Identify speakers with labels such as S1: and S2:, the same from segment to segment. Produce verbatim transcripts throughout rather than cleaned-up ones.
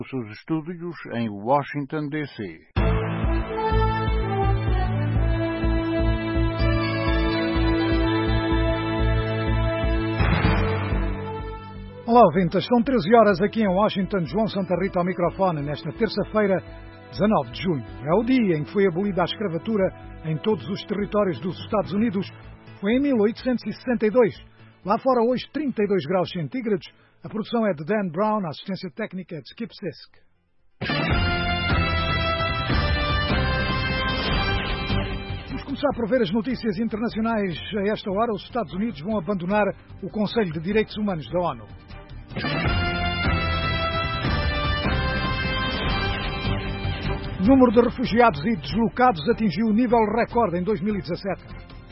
S1: os seus estúdios em Washington, D C
S2: Olá, ouvintes. São treze horas aqui em Washington. João Santa Rita ao microfone nesta terça-feira, dezanove de junho. É o dia em que foi abolida a escravatura em todos os territórios dos Estados Unidos. Foi em mil oitocentos e sessenta e dois. Lá fora hoje trinta e dois graus centígrados. A produção é de Dan Brown, a assistência técnica é de Skip Sisk. Vamos começar por ver as notícias internacionais. A esta hora, os Estados Unidos vão abandonar o Conselho de Direitos Humanos da ONU. O número de refugiados e deslocados atingiu o nível recorde em dois mil e dezassete.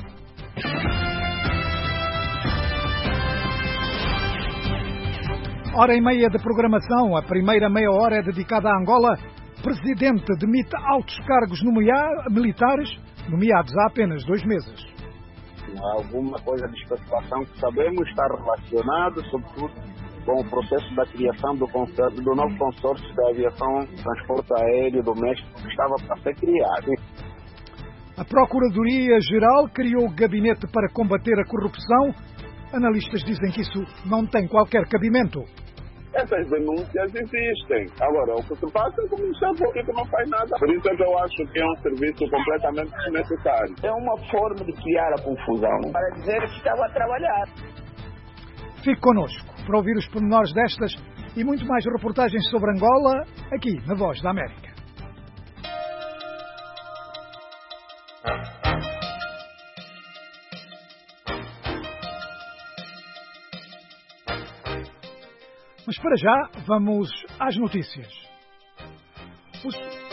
S2: Hora e meia de programação. A primeira meia hora é dedicada a Angola. Presidente demite altos cargos nomea- militares, nomeados há apenas dois meses.
S3: Há alguma coisa de especulação que sabemos está relacionado, sobretudo, com o processo da criação do, consórcio, do novo consórcio da aviação transporte aéreo doméstico que estava para ser criado.
S2: A Procuradoria-Geral criou o gabinete para combater a corrupção. Analistas dizem que isso não tem qualquer cabimento.
S3: Essas denúncias existem. Agora, o que se passa é que o Ministério Público não faz nada. Por isso é que eu acho que é um serviço completamente desnecessário. É uma forma de criar a confusão para dizer que estava a trabalhar.
S2: Fique connosco para ouvir os pormenores destas e muito mais reportagens sobre Angola, aqui na Voz da América. Mas para já, vamos às notícias. Os...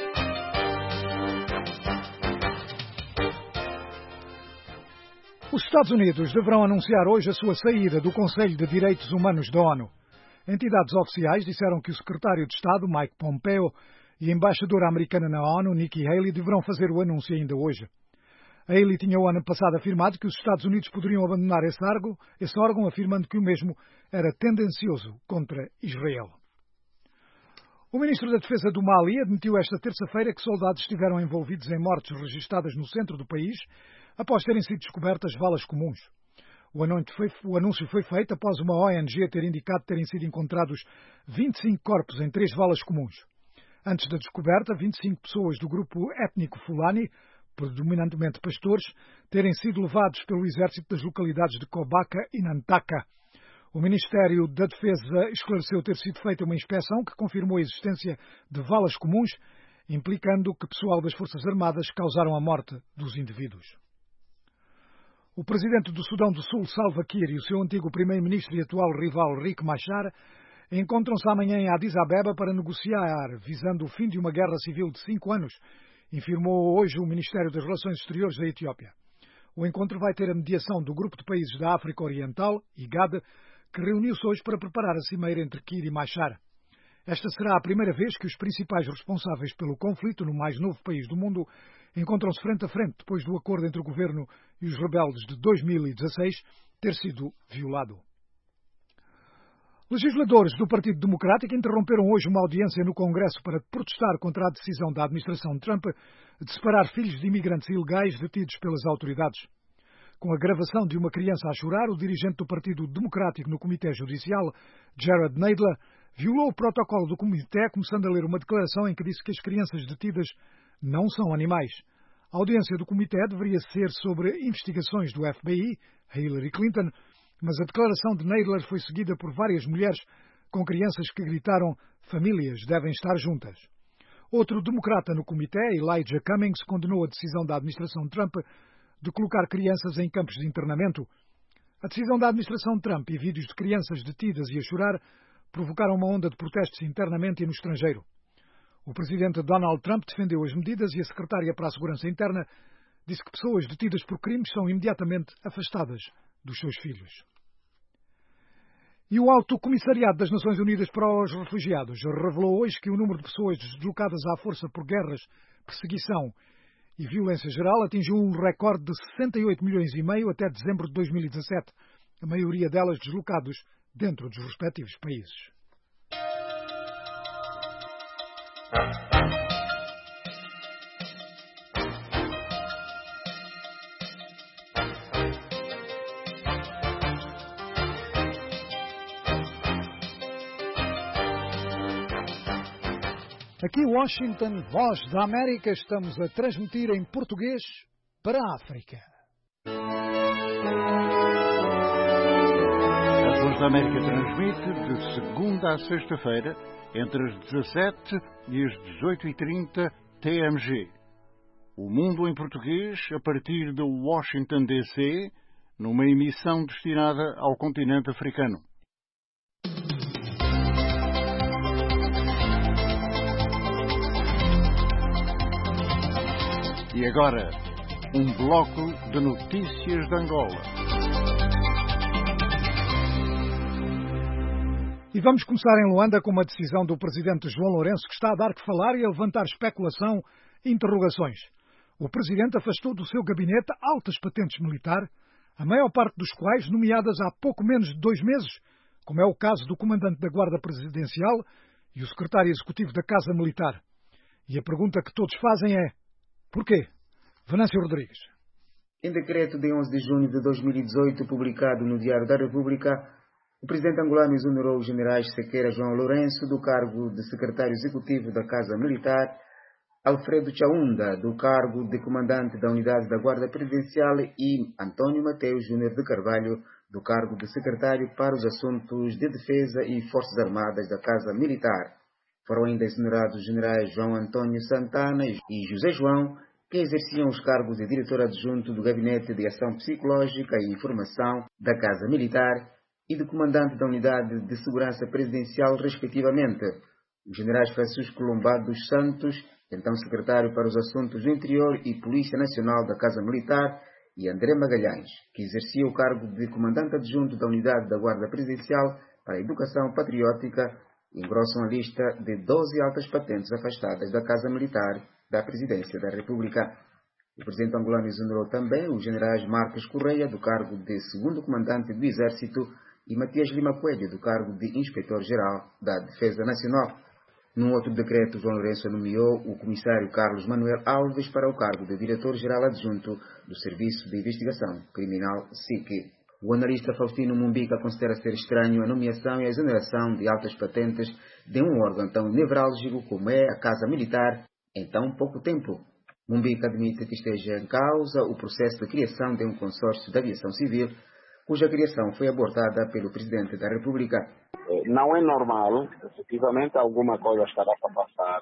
S2: Os Estados Unidos deverão anunciar hoje a sua saída do Conselho de Direitos Humanos da ONU. Entidades oficiais disseram que o secretário de Estado, Mike Pompeo, e a embaixadora americana na ONU, Nikki Haley, deverão fazer o anúncio ainda hoje. Haley tinha o ano passado afirmado que os Estados Unidos poderiam abandonar esse órgão, esse órgão, afirmando que o mesmo era tendencioso contra Israel. O ministro da Defesa do Mali admitiu esta terça-feira que soldados estiveram envolvidos em mortes registadas no centro do país após terem sido descobertas valas comuns. O anúncio foi, o anúncio foi feito após uma O N G ter indicado terem sido encontrados vinte e cinco corpos em três valas comuns. Antes da descoberta, vinte e cinco pessoas do grupo étnico Fulani, predominantemente pastores, terem sido levados pelo exército das localidades de Kobaka e Nantaka. O Ministério da Defesa esclareceu ter sido feita uma inspeção que confirmou a existência de valas comuns, implicando que pessoal das Forças Armadas causaram a morte dos indivíduos. O presidente do Sudão do Sul, Salva Kiir, e o seu antigo primeiro-ministro e atual rival, Riek Machar, encontram-se amanhã em Addis Abeba para negociar, visando o fim de uma guerra civil de cinco anos, informou hoje o Ministério das Relações Exteriores da Etiópia. O encontro vai ter a mediação do Grupo de Países da África Oriental, I G A D, que reuniu-se hoje para preparar a cimeira entre Kiir e Machar. Esta será a primeira vez que os principais responsáveis pelo conflito no mais novo país do mundo encontram-se frente a frente depois do acordo entre o governo e os rebeldes de dois mil e dezasseis ter sido violado. Legisladores do Partido Democrático interromperam hoje uma audiência no Congresso para protestar contra a decisão da administração Trump de separar filhos de imigrantes ilegais detidos pelas autoridades. Com a gravação de uma criança a chorar, o dirigente do Partido Democrático no Comitê Judicial, Jared Nadler, violou o protocolo do Comitê, começando a ler uma declaração em que disse que as crianças detidas não são animais. A audiência do Comitê deveria ser sobre investigações do F B I, a Hillary Clinton, mas a declaração de Nadler foi seguida por várias mulheres com crianças que gritaram "famílias devem estar juntas". Outro democrata no comitê, Elijah Cummings, condenou a decisão da administração Trump de colocar crianças em campos de internamento. A decisão da administração Trump e vídeos de crianças detidas e a chorar provocaram uma onda de protestos internamente e no estrangeiro. O presidente Donald Trump defendeu as medidas e a secretária para a Segurança Interna disse que pessoas detidas por crimes são imediatamente afastadas dos seus filhos. E o Alto Comissariado das Nações Unidas para os Refugiados revelou hoje que o número de pessoas deslocadas à força por guerras, perseguição e violência geral atingiu um recorde de sessenta e oito milhões e meio até dezembro de dois mil e dezassete, a maioria delas deslocados dentro dos respectivos países. Aqui Washington, Voz da América, estamos a transmitir em português para a África.
S1: A Voz da América transmite de segunda a sexta-feira, entre as dezassete e as dezoito e trinta T M G. O Mundo em Português, a partir de Washington, D C, numa emissão destinada ao continente africano. E agora, um bloco de notícias de Angola.
S2: E vamos começar em Luanda com uma decisão do presidente João Lourenço que está a dar que falar e a levantar especulação e interrogações. O presidente afastou do seu gabinete altas patentes militar, a maior parte dos quais nomeadas há pouco menos de dois meses, como é o caso do comandante da Guarda Presidencial e o secretário executivo da Casa Militar. E a pergunta que todos fazem é: porquê? Venâncio Rodrigues.
S4: Em decreto de onze de junho de dois mil e dezoito, publicado no Diário da República, o presidente angolano exonerou os generais Sequeira João Lourenço do cargo de secretário executivo da Casa Militar, Alfredo Chaunda do cargo de comandante da Unidade da Guarda Presidencial e António Mateus Júnior de Carvalho do cargo de secretário para os assuntos de defesa e Forças Armadas da Casa Militar. Foram ainda exonerados os generais João Antônio Santana e José João, que exerciam os cargos de diretor adjunto do Gabinete de Ação Psicológica e Informação da Casa Militar e de comandante da Unidade de Segurança Presidencial, respectivamente. Os generais Francisco Lombado dos Santos, então secretário para os Assuntos do Interior e Polícia Nacional da Casa Militar, e André Magalhães, que exercia o cargo de comandante adjunto da Unidade da Guarda Presidencial para a Educação Patriótica, engrossam a lista de doze altas patentes afastadas da Casa Militar da Presidência da República. O presidente angolano exonerou também os generais Marcos Correia do cargo de segundo comandante do Exército e Matias Lima Coelho do cargo de inspetor-geral da Defesa Nacional. Num outro decreto, João Lourenço nomeou o comissário Carlos Manuel Alves para o cargo de diretor-geral adjunto do Serviço de Investigação Criminal S I C. O analista Faustino Mumbica considera ser estranho a nomeação e a exoneração de altas patentes de um órgão tão nevrálgico como é a Casa Militar em tão pouco tempo. Mumbica admite que esteja em causa o processo de criação de um consórcio de aviação civil, cuja criação foi abortada pelo Presidente da República.
S3: Não é normal, efetivamente alguma coisa estará para passar.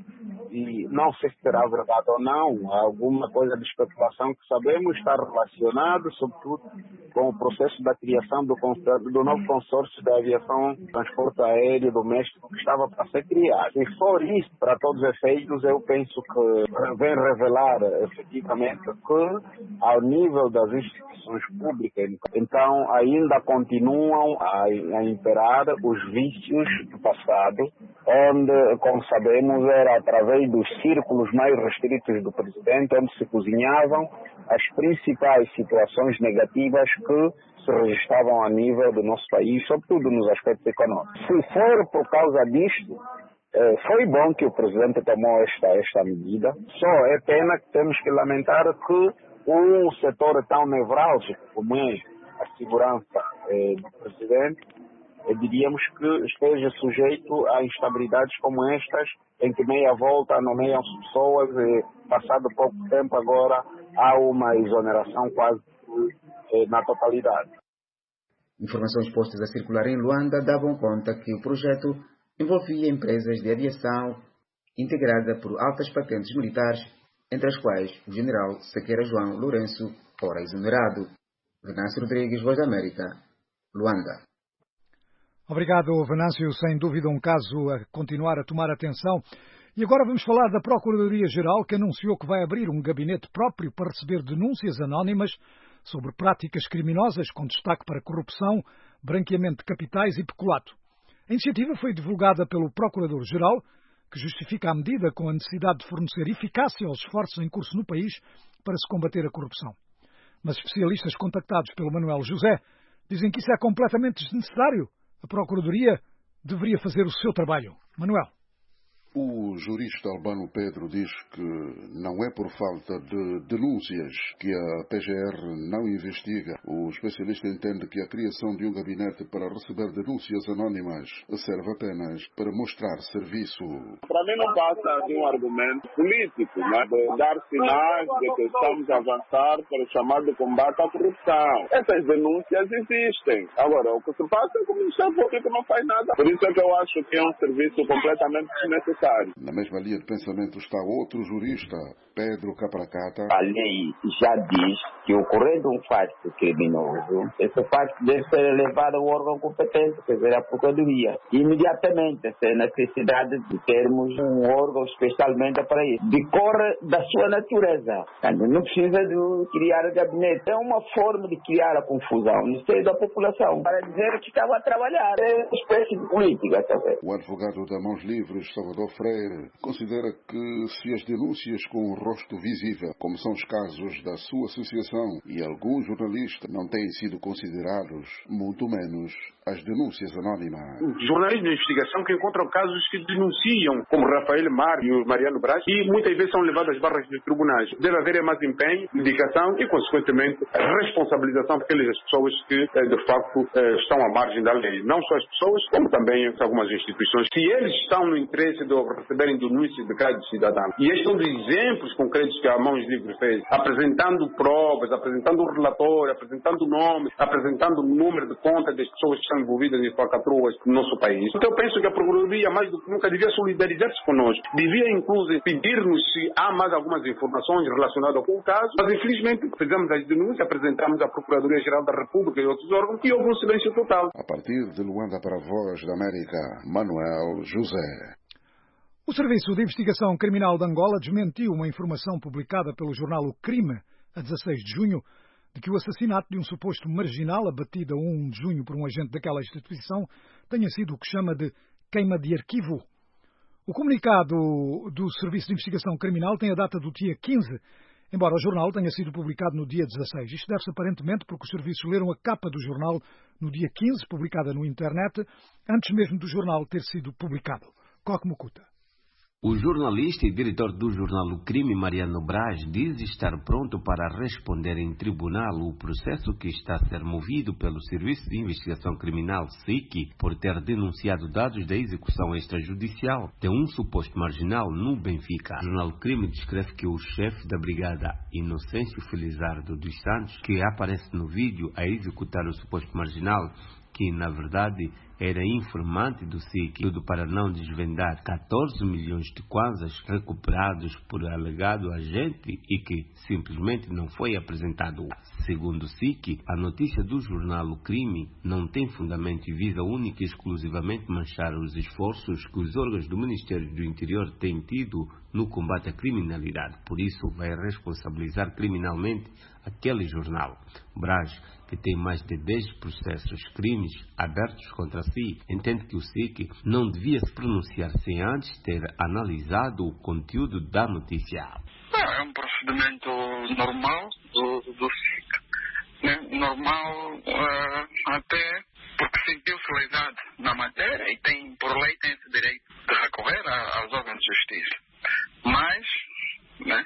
S3: E não sei se será verdade ou não, alguma coisa de especulação que sabemos está relacionado, sobretudo, com o processo da criação do, do novo consórcio da aviação transporte aéreo doméstico que estava para ser criado. Se for isso, para todos os efeitos, eu penso que vem revelar efetivamente que, ao nível das instituições públicas, então ainda continuam a, a imperar os vícios do passado, onde, como sabemos, era através dos círculos mais restritos do presidente, onde se cozinhavam as principais situações negativas que se registravam a nível do nosso país, sobretudo nos aspectos econômicos. Se for por causa disto, foi bom que o presidente tomou esta, esta medida, só é pena que temos que lamentar que um setor tão nevrálgico como é a segurança eh, do presidente, eh, diríamos que esteja sujeito a instabilidades como estas, em que meia volta nomeiam-se pessoas e, passado pouco tempo agora, há uma exoneração quase eh, na totalidade.
S4: Informações postas a circular em Luanda davam conta que o projeto envolvia empresas de aviação integrada por altas patentes militares, entre as quais o general Sequeira João Lourenço, ora exonerado. Venâncio Rodrigues, Voz da América, Luanda.
S2: Obrigado, Venâncio. Sem dúvida um caso a continuar a tomar atenção. E agora vamos falar da Procuradoria-Geral, que anunciou que vai abrir um gabinete próprio para receber denúncias anónimas sobre práticas criminosas, com destaque para corrupção, branqueamento de capitais e peculato. A iniciativa foi divulgada pelo Procurador-Geral, que justifica a medida com a necessidade de fornecer eficácia aos esforços em curso no país para se combater a corrupção. Mas especialistas contactados pelo Manuel José dizem que isso é completamente desnecessário. A Procuradoria deveria fazer o seu trabalho. Manuel.
S5: O jurista Albano Pedro diz que não é por falta de denúncias que a P G R não investiga. O especialista entende que a criação de um gabinete para receber denúncias anónimas serve apenas para mostrar serviço.
S3: Para mim não passa de um argumento político, né? De dar sinais de que estamos a avançar para o chamado combate à corrupção. Essas denúncias existem. Agora, o que se passa é que o Ministério Público não faz nada. Por isso é que eu acho que é um serviço completamente desnecessário.
S5: Na mesma linha de pensamento está outro jurista, Pedro Capracata.
S6: A lei já diz que ocorrendo um fato criminoso, esse fato deve ser levado ao órgão competente, quer dizer, à Procuradoria. Imediatamente, sem necessidade de termos um órgão especialmente para isso. Decorre da sua natureza. Não precisa de criar gabinete. É uma forma de criar a confusão no seio da população, para dizer que estava a trabalhar. É uma espécie de política, talvez.
S5: O advogado da Mãos Livres, Salvador Freire, considera que se as denúncias com o rosto visível, como são os casos da sua associação e alguns jornalistas, não têm sido considerados, muito menos as denúncias anónimas.
S7: Jornalistas de investigação que encontram casos que denunciam, como Rafael Mar e o Mariano Braz, e muitas vezes são levados às barras dos tribunais. Deve haver mais empenho, dedicação e, consequentemente, responsabilização por aquelas pessoas que, de facto, estão à margem da lei. Não só as pessoas, como também algumas instituições. Se eles estão no interesse de receberem denúncias de cada cidadão. E estes são de exemplos concretos que a Mãos Livres fez, apresentando provas, apresentando o relatório, apresentando nomes, apresentando o número de contas das pessoas que estão envolvidas em falcatruas no nosso país. Então eu penso que a Procuradoria, mais do que nunca, devia solidarizar-se conosco. Devia, inclusive, pedir-nos se há mais algumas informações relacionadas com o caso, mas infelizmente fizemos as denúncias, apresentamos à Procuradoria-Geral da República e outros órgãos e houve um silêncio total.
S5: A partir de Luanda para a Voz da América, Manuel José.
S2: O Serviço de Investigação Criminal de Angola desmentiu uma informação publicada pelo jornal O Crime, a dezasseis de junho, de que o assassinato de um suposto marginal abatido a um de junho por um agente daquela instituição tenha sido o que chama de queima de arquivo. O comunicado do Serviço de Investigação Criminal tem a data do dia quinze, embora o jornal tenha sido publicado no dia dezasseis. Isto deve-se aparentemente porque os serviços leram a capa do jornal no dia quinze, publicada no internet, antes mesmo do jornal ter sido publicado. Coque Mucuta.
S8: O jornalista e diretor do jornal O Crime, Mariano Braz, diz estar pronto para responder em tribunal o processo que está a ser movido pelo Serviço de Investigação Criminal, S I C, por ter denunciado dados da execução extrajudicial de um suposto marginal no Benfica. O jornal O Crime descreve que o chefe da brigada, Inocêncio Felizardo dos Santos, que aparece no vídeo a executar o suposto marginal, que na verdade era informante do S I C, tudo para não desvendar catorze milhões de kwanzas recuperados por alegado agente e que simplesmente não foi apresentado. Segundo o S I C, a notícia do jornal O Crime não tem fundamento e visa única e exclusivamente manchar os esforços que os órgãos do Ministério do Interior têm tido no combate à criminalidade. Por isso, vai responsabilizar criminalmente aquele jornal. Braz, que tem mais de dez processos crimes abertos contra si, entende que o S I C não devia se pronunciar sem antes ter analisado o conteúdo da notícia.
S9: É um procedimento normal do, do S I C, né? Normal uh, até porque sentiu-se lesado na matéria e tem, por lei tem esse direito de recorrer a, aos órgãos de justiça. Mas, né,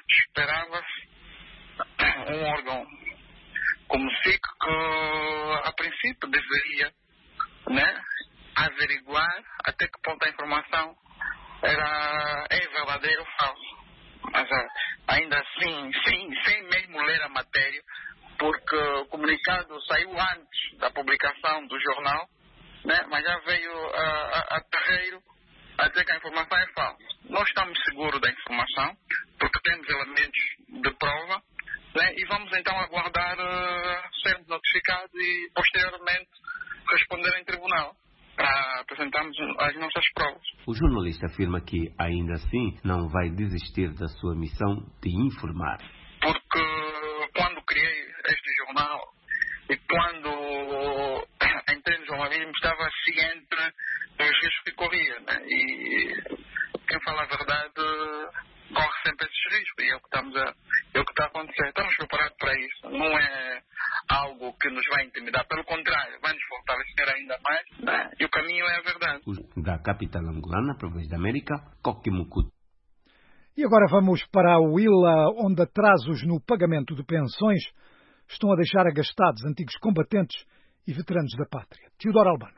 S9: esperava-se um órgão como o S I C que a princípio deveria, né, averiguar até que ponto a informação era, é verdadeira ou falsa. Mas ainda assim, sem, sem mesmo ler a matéria, porque o comunicado saiu antes da publicação do jornal, né, mas já veio a, a, a terreiro a dizer que a informação é falsa. Nós estamos seguros da informação, porque temos elementos de prova, né, e vamos então aguardar uh, sermos notificados e posteriormente responder em tribunal para apresentarmos as nossas provas.
S8: O jornalista afirma que, ainda assim, não vai desistir da sua missão de informar.
S9: Porque quando criei este jornal e quando entrei no jornalismo estava ciente dos riscos que corria, né? E quem fala a verdade corre sempre esses riscos e é o que estamos a, é o que está a acontecer. Estamos preparados para isso. Não é algo que nos vai intimidar, pelo contrário, vai nos fortalecer ainda mais, né? E o caminho é a verdade.
S8: Da capital angolana, para a Voz da América, Coquimucuto.
S2: E agora vamos para a Huila, onde atrasos no pagamento de pensões estão a deixar agastados antigos combatentes e veteranos da pátria. Teodoro Albano.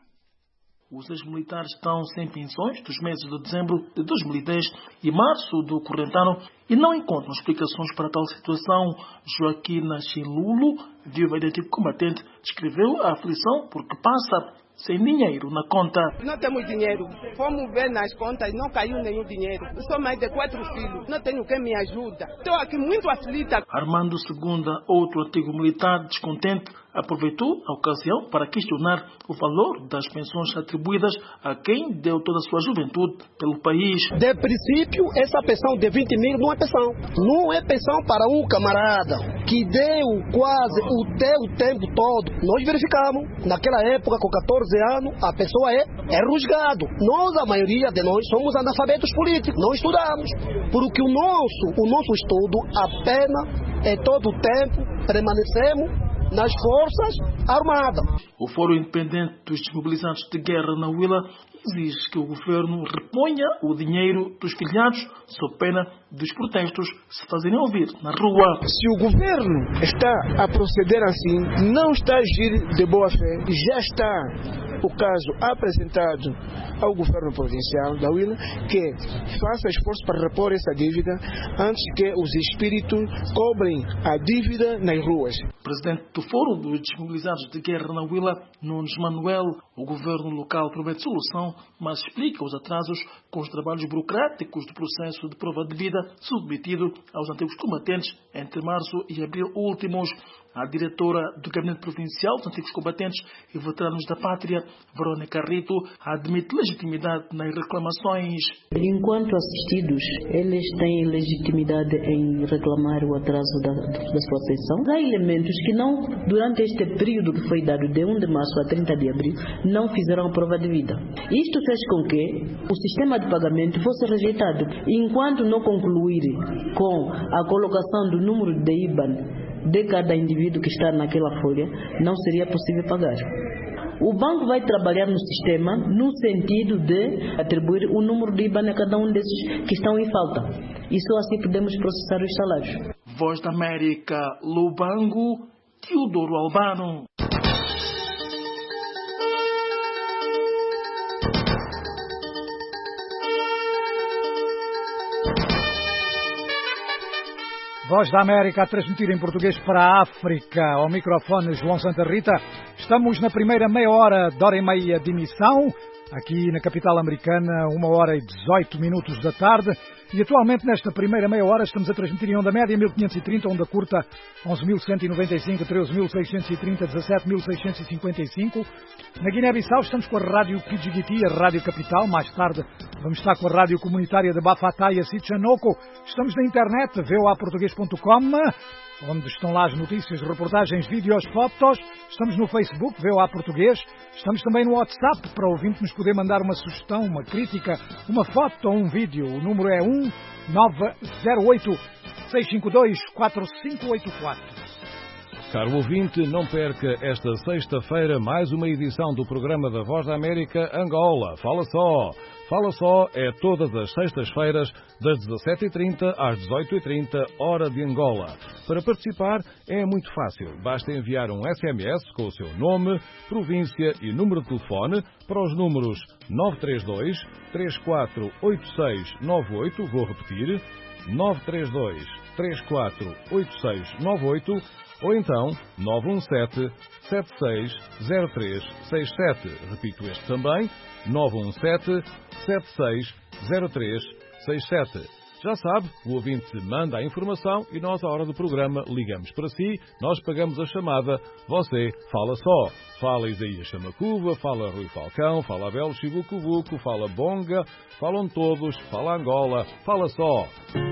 S10: Os ex-militares estão sem pensões dos meses de dezembro de dois mil e dez e março do corrente ano e não encontram explicações para tal situação. Joaquina Chilulo, viúva de antigo combatente, descreveu a aflição porque passa sem dinheiro na conta.
S11: Não temos dinheiro. Fomos ver nas contas, não caiu nenhum dinheiro. Eu sou mãe de quatro filhos. Não tenho quem me ajuda. Estou aqui muito aflita.
S10: Armando Segunda, outro antigo militar descontente, aproveitou a ocasião para questionar o valor das pensões atribuídas a quem deu toda a sua juventude pelo país.
S12: De princípio, essa pensão de vinte mil não é pensão. Não é pensão para um camarada que deu quase o teu tempo todo. Nós verificamos, naquela época, com catorze anos, a pessoa é, é rusgado. Nós, a maioria de nós, somos analfabetos políticos. Não estudamos. Porque o nosso, o nosso estudo apenas é todo o tempo permanecemos nas Forças Armadas.
S10: O Fórum Independente dos Desmobilizados de Guerra na Huila exige que o governo reponha o dinheiro dos filiados, sob pena dos protestos se fazerem ouvir na rua.
S12: Se o governo está a proceder assim, não está a agir de boa fé, já está o caso apresentado ao governo provincial da Huila, que faça esforço para repor essa dívida antes que os espíritos cobrem a dívida nas ruas.
S10: Presidente do Fórum dos Desmobilizados de Guerra na Huila, Nunes Manuel, o governo local promete solução, mas explica os atrasos com os trabalhos burocráticos do processo de prova de vida submetido aos antigos combatentes entre março e abril últimos. A diretora do Gabinete Provincial dos Antigos Combatentes e Veteranos da Pátria, Verônica Rito, admite legitimidade nas reclamações.
S13: Enquanto assistidos, eles têm legitimidade em reclamar o atraso da, da sua pensão. Há elementos que não, durante este período que foi dado de primeiro de março a trinta de abril, não fizeram a prova de vida. Isto fez com que o sistema de pagamento fosse rejeitado. Enquanto não concluir com a colocação do número de I B A N de cada indivíduo que está naquela folha, não seria possível pagar. O banco vai trabalhar no sistema no sentido de atribuir o número de I B A N a cada um desses que estão em falta. E só assim podemos processar os salários.
S10: Voz da América, Lubango, Teodoro Albano.
S2: Voz da América a transmitir em português para a África. Ao microfone João Santa Rita. Estamos na primeira meia hora, de hora e meia de emissão. Aqui na capital americana, uma hora e dezoito minutos da tarde. E atualmente, nesta primeira meia hora, estamos a transmitir em onda média mil quinhentos e trinta, onda curta onze mil cento e noventa e cinco, treze mil seiscentos e trinta, dezassete mil seiscentos e cinquenta e cinco. Na Guiné-Bissau estamos com a Rádio Pidjigiti, a Rádio Capital. Mais tarde vamos estar com a Rádio Comunitária de Bafatá e a Sichanoko. Estamos na internet, v o a português ponto com, onde estão lá as notícias, reportagens, vídeos, fotos. Estamos no Facebook, V O A Português. Estamos também no WhatsApp, para o ouvinte nos poder mandar uma sugestão, uma crítica, uma foto ou um vídeo. O número é um nove zero oito, seis cinco dois, quatro cinco oito quatro.
S14: Caro ouvinte, não perca esta sexta-feira mais uma edição do programa da Voz da América Angola. Fala só! Fala só é todas as sextas-feiras, das dezassete e trinta às dezoito e trinta, hora de Angola. Para participar é muito fácil. Basta enviar um S M S com o seu nome, província e número de telefone para os números nove três dois, três quatro oito seis nove oito, vou repetir, nove três dois, três quatro oito seis nove oito, ou então nove um sete, sete seis zero três seis sete. Repito este também, nove um sete, sete seis zero três seis sete. Já sabe, o ouvinte manda a informação e nós, à hora do programa, ligamos para si, nós pagamos a chamada, você fala só. Fala Isaías Chamacuva, fala Rui Falcão, fala Abel Chibucubuco, fala Bonga, falam todos, fala Angola, fala só.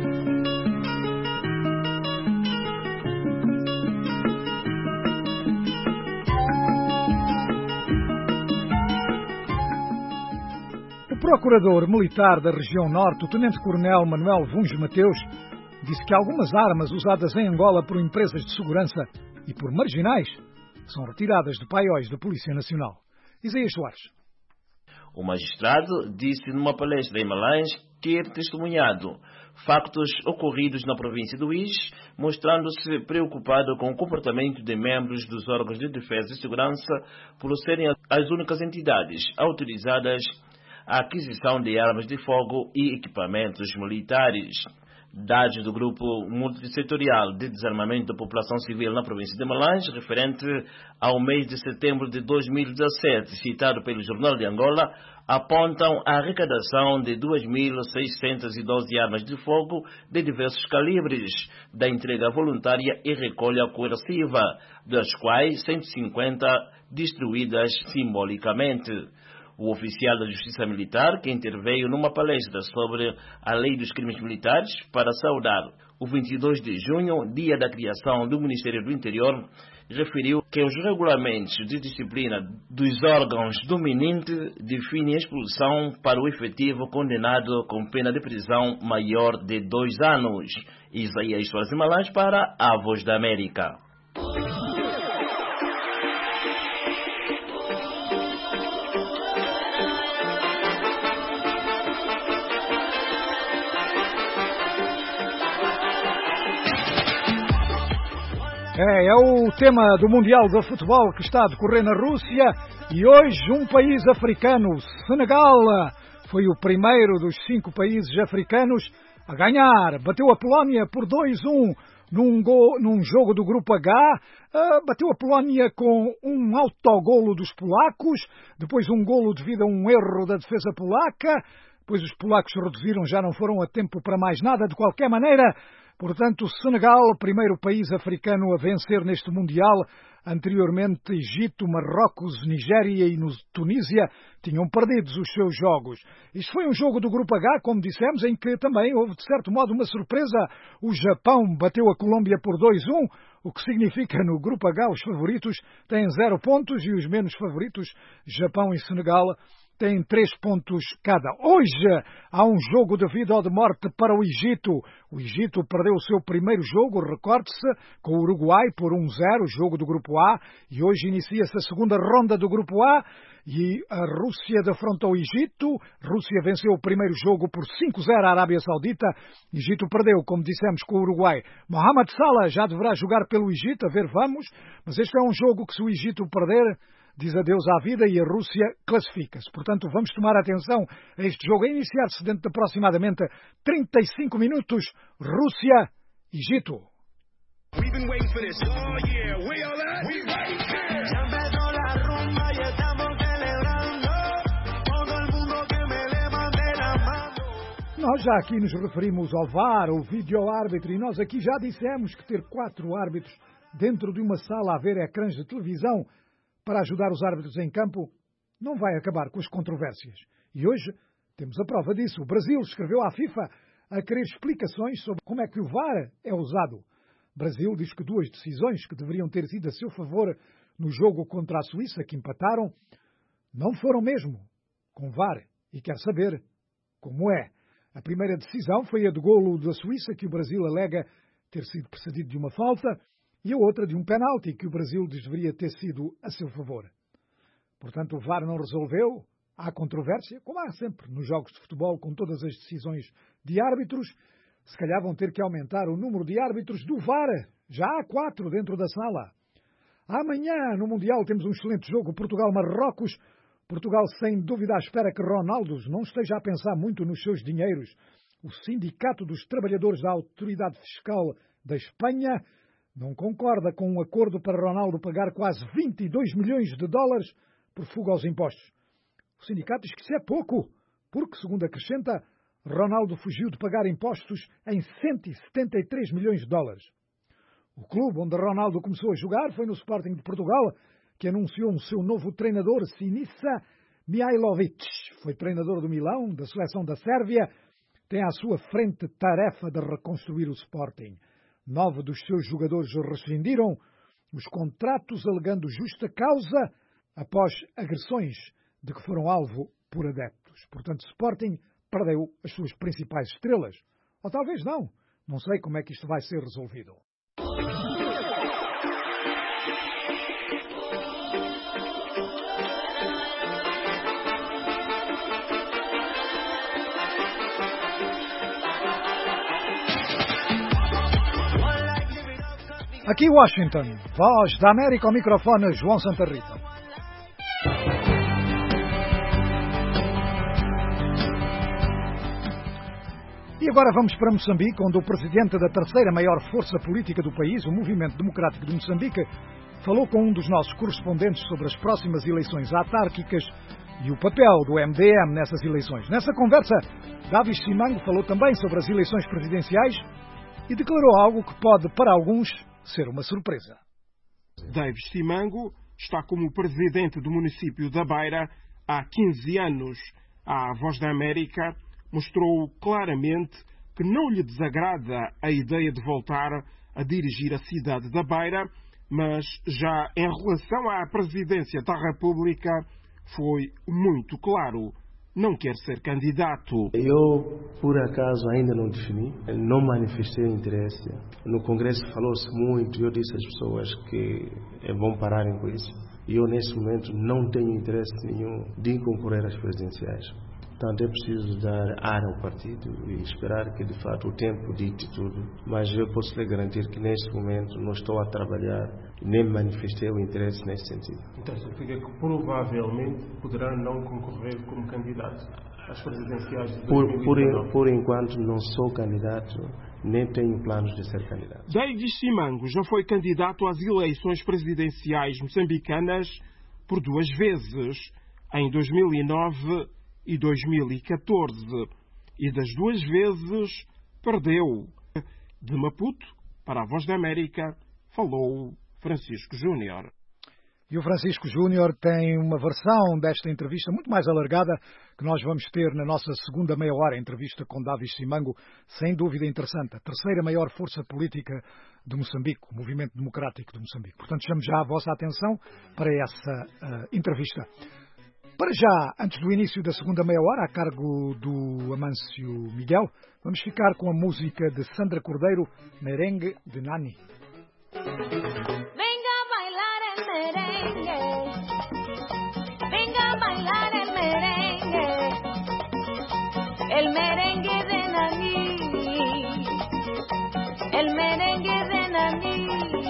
S2: O procurador militar da região norte, o tenente-coronel Manuel Vunjo Mateus, disse que algumas armas usadas em Angola por empresas de segurança e por marginais são retiradas de paióis da Polícia Nacional. Isaías Soares.
S15: O magistrado disse numa palestra em Malães ter testemunhado factos ocorridos na província do Ije, mostrando-se preocupado com o comportamento de membros dos órgãos de defesa e segurança por serem as únicas entidades autorizadas à aquisição de armas de fogo e equipamentos militares. Dados do Grupo Multissetorial de Desarmamento da População Civil na província de Malães, referente ao mês de setembro de dois mil e dezassete, citado pelo Jornal de Angola, apontam a arrecadação de duas mil seiscentas e doze armas de fogo de diversos calibres, da entrega voluntária e recolha coerciva, das quais cento e cinquenta destruídas simbolicamente. O oficial da Justiça Militar, que interveio numa palestra sobre a Lei dos Crimes Militares para saudar o vinte e dois de junho, dia da criação do Ministério do Interior, referiu que os regulamentos de disciplina dos órgãos do Mininte definem a expulsão para o efetivo condenado com pena de prisão maior de dois anos. Isaías Soares de Malães para a Voz da América.
S2: É, é o tema do Mundial de Futebol que está a decorrer na Rússia e hoje um país africano, Senegal, foi o primeiro dos cinco países africanos a ganhar. Bateu a Polónia por dois a um num, go, num jogo do Grupo H, uh, bateu a Polónia com um autogolo dos polacos, depois um golo devido a um erro da defesa polaca, depois os polacos reduziram, já não foram a tempo para mais nada, de qualquer maneira. Portanto, Senegal, primeiro país africano a vencer neste Mundial. Anteriormente, Egito, Marrocos, Nigéria e Tunísia tinham perdido os seus jogos. Isto foi um jogo do Grupo H, como dissemos, em que também houve, de certo modo, uma surpresa. O Japão bateu a Colômbia por dois a um, o que significa no Grupo H os favoritos têm zero pontos e os menos favoritos, Japão e Senegal, têm três pontos cada. Hoje há um jogo de vida ou de morte para o Egito. O Egito perdeu o seu primeiro jogo, recorde-se, com o Uruguai por um a zero, jogo do Grupo A, e hoje inicia-se a segunda ronda do Grupo A, e a Rússia defronta o Egito. Rússia venceu o primeiro jogo por cinco a zero à Arábia Saudita. Egito perdeu, como dissemos, com o Uruguai. Mohamed Salah já deverá jogar pelo Egito, a ver, vamos, mas este é um jogo que, se o Egito perder, diz adeus à vida e a Rússia classifica-se. Portanto, vamos tomar atenção a este jogo a iniciar-se dentro de aproximadamente trinta e cinco minutos. Rússia-Egito. Nós já aqui nos referimos ao V A R, o vídeo-árbitro, e nós aqui já dissemos que ter quatro árbitros dentro de uma sala a ver ecrãs de televisão para ajudar os árbitros em campo não vai acabar com as controvérsias. E hoje temos a prova disso. O Brasil escreveu à FIFA a querer explicações sobre como é que o V A R é usado. O Brasil diz que duas decisões que deveriam ter sido a seu favor no jogo contra a Suíça, que empataram, não foram mesmo com o V A R e quer saber como é. A primeira decisão foi a de golo da Suíça, que o Brasil alega ter sido precedido de uma falta, e a outra de um penalti que o Brasil diz deveria ter sido a seu favor. Portanto, o V A R não resolveu. Há controvérsia, como há sempre nos jogos de futebol, com todas as decisões de árbitros. Se calhar vão ter que aumentar o número de árbitros do V A R. Já há quatro dentro da sala. Amanhã, no Mundial, temos um excelente jogo, Portugal-Marrocos. Portugal, sem dúvida, à espera que Ronaldo não esteja a pensar muito nos seus dinheiros. O Sindicato dos Trabalhadores da Autoridade Fiscal da Espanha não concorda com um acordo para Ronaldo pagar quase vinte e dois milhões de dólares por fuga aos impostos. O sindicato diz que isso é pouco, porque, segundo acrescenta, Ronaldo fugiu de pagar impostos em cento e setenta e três milhões de dólares. O clube onde Ronaldo começou a jogar foi no Sporting de Portugal, que anunciou o seu novo treinador, Sinisa Mihajlovic. Foi treinador do Milão, da seleção da Sérvia. Tem à sua frente tarefa de reconstruir o Sporting. Nove dos seus jogadores rescindiram os contratos, alegando justa causa após agressões de que foram alvo por adeptos. Portanto, o Sporting perdeu as suas principais estrelas. Ou talvez não. Não sei como é que isto vai ser resolvido. Aqui Washington, Voz da América ao microfone, João Santa Rita. E agora vamos para Moçambique, onde o presidente da terceira maior força política do país, o Movimento Democrático de Moçambique, falou com um dos nossos correspondentes sobre as próximas eleições autárquicas e o papel do M D M nessas eleições. Nessa conversa, Davis Simango falou também sobre as eleições presidenciais e declarou algo que pode, para alguns, ser uma surpresa.
S16: Davis Simango está como presidente do município da Beira há quinze anos. A Voz da América mostrou claramente que não lhe desagrada a ideia de voltar a dirigir a cidade da Beira, mas já em relação à presidência da República foi muito claro. Não quer ser candidato.
S17: Eu, por acaso, ainda não defini, não manifestei interesse. No Congresso falou-se muito, eu disse às pessoas que é bom pararem com isso. E eu, nesse momento, não tenho interesse nenhum de concorrer às presidenciais. Portanto, é preciso dar ar ao partido e esperar que, de fato, o tempo dite tudo. Mas eu posso lhe garantir que, neste momento, não estou a trabalhar e nem manifestei o interesse nesse sentido.
S16: Então, significa que, provavelmente, poderá não concorrer como candidato às presidenciais de
S17: por,
S16: dois mil e dezenove?
S17: Por, por enquanto, não sou candidato, nem tenho planos de ser candidato.
S16: Davis Simango já foi candidato às eleições presidenciais moçambicanas por duas vezes, em dois mil e nove e dois mil e catorze, e das duas vezes perdeu. De Maputo, para a Voz da América, falou Francisco Júnior.
S2: E o Francisco Júnior tem uma versão desta entrevista muito mais alargada que nós vamos ter na nossa segunda meia hora, entrevista com Davis Simango, sem dúvida interessante, a terceira maior força política de Moçambique, o Movimento Democrático de Moçambique. Portanto, chamo já a vossa atenção para essa uh, entrevista. Para já, antes do início da segunda meia hora, a cargo do Amâncio Miguel, vamos ficar com a música de Sandra Cordeiro, Merengue de Nani.
S18: Venga a bailar el merengue, venga a bailar el merengue, el merengue de Nani, el merengue de Nani.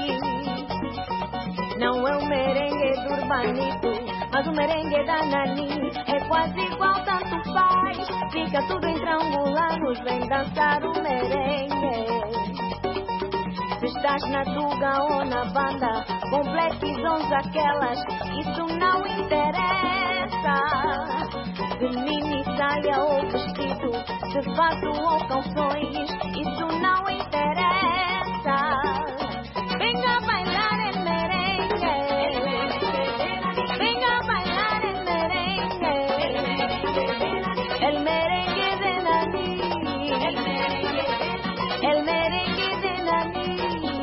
S18: Não é o merengue do urbanito, mas o merengue da Nani é quase igual, tanto faz. Fica tudo em triangulares, vem dançar o merengue. Se estás na tuga ou na banda, com blackzons aquelas, isso não interessa. De mini saia ou vestido, de fato ou calções, isso não interessa. Venga a bailar el merengue, venga a bailar el merengue, el merengue de Nani, el merengue de Nani.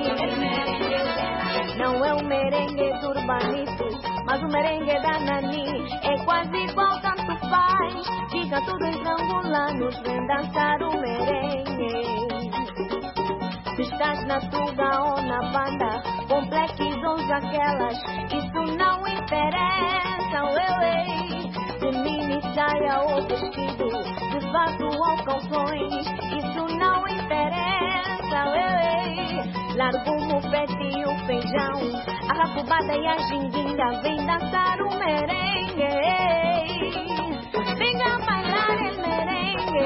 S18: Não é o merengue do urbanito, mas o merengue da Nani é quase igual, tanto faz. Fica tudo em triangulares, vem dançar o merengue. Se estás na tuga ou na banda, com blackzons aquelas, isso não interessa, ué, de mini saia ou vestido, de fato ou calções, isso não interessa, ué. Larga o mufete e o feijão, a rafubada e a ginguinga, vem dançar o merengue. Venga a bailar el merengue,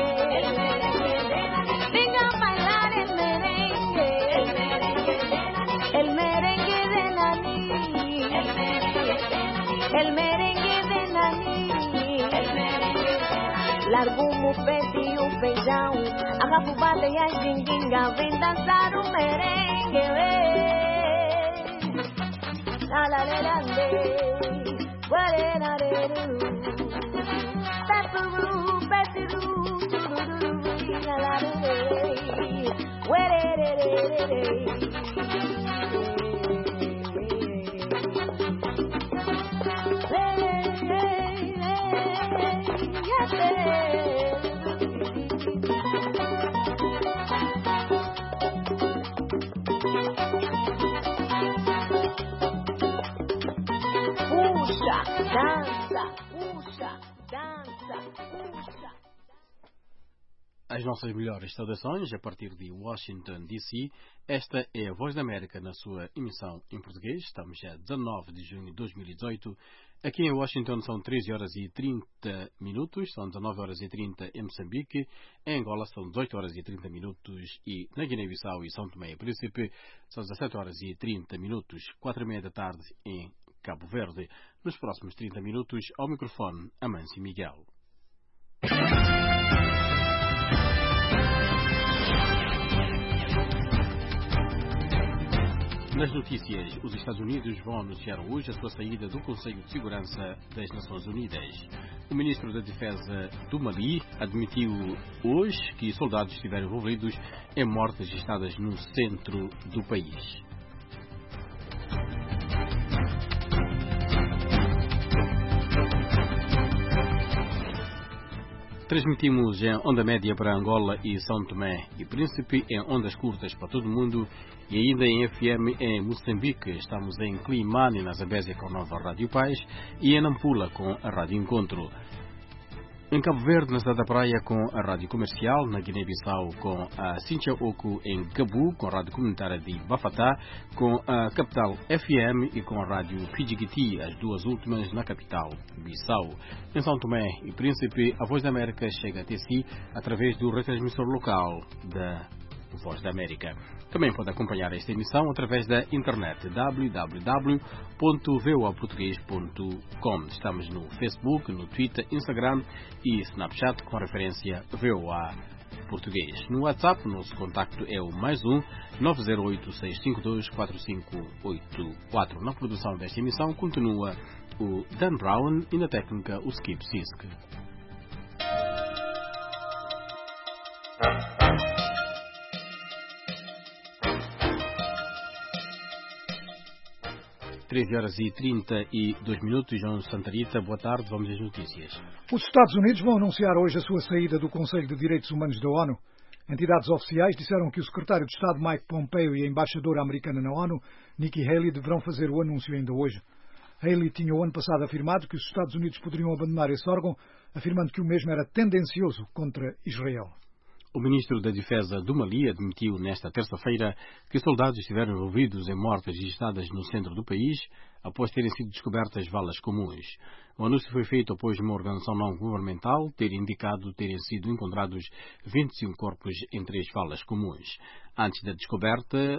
S18: venga a bailar el merengue, el merengue de Nani, el merengue de Nani. Larga o mufete e o feijão, a rafubada e a ginguinga, vem dançar o merengue. La la la la la la la
S19: as nossas melhores saudações a partir de Washington, D C. Esta é a Voz da América na sua emissão em português. Estamos a dezanove de junho de dois mil e dezoito. Aqui em Washington são treze horas e trinta minutos, são dezanove horas e trinta em Moçambique. Em Angola são dezoito horas e trinta minutos e na Guiné-Bissau e São Tomé e Príncipe são dezessete horas e trinta minutos, quatro e meia da tarde em Cabo Verde. Nos próximos trinta minutos, ao microfone, Amâncio Miguel. Nas notícias, os Estados Unidos vão anunciar hoje a sua saída do Conselho de Segurança das Nações Unidas. O ministro da Defesa do Mali admitiu hoje que soldados estiveram envolvidos em mortes registradas no centro do país. Transmitimos em onda média para Angola e São Tomé e Príncipe, em ondas curtas para todo o mundo e ainda em F M em Moçambique. Estamos em Climane, na Zambésia, com a nova Rádio Paz e em Nampula com a Rádio Encontro. Em Cabo Verde, na cidade da Praia, com a Rádio Comercial, na Guiné-Bissau, com a Cincha Oco, em Gabu, com a Rádio Comunitária de Bafatá, com a Capital F M e com a Rádio Pidjigiti, as duas últimas na capital, Bissau. Em São Tomé e Príncipe, a Voz da América chega até si através do retransmissor local da Voz da América. Também pode acompanhar esta emissão através da internet w w w ponto voa português ponto com. Estamos no Facebook, no Twitter, Instagram e Snapchat com referência V O A Português. No WhatsApp, nosso contacto é o mais um nove zero oito, seis cinco dois, quatro cinco oito quatro. Na produção desta emissão continua o Dan Brown e na técnica o Skip Sisk. treze horas e trinta e dois minutos, João Santarita, boa tarde, vamos às notícias.
S2: Os Estados Unidos vão anunciar hoje a sua saída do Conselho de Direitos Humanos da ONU. Entidades oficiais disseram que o secretário de Estado Mike Pompeo e a embaixadora americana na ONU, Nikki Haley, deverão fazer o anúncio ainda hoje. Haley tinha o ano passado afirmado que os Estados Unidos poderiam abandonar esse órgão, afirmando que o mesmo era tendencioso contra Israel.
S19: O ministro da Defesa do Mali admitiu nesta terça-feira que soldados estiveram envolvidos em mortes registradas no centro do país após terem sido descobertas valas comuns. O anúncio foi feito após uma organização não-governamental ter indicado terem sido encontrados vinte e cinco corpos em três valas comuns. Antes da descoberta,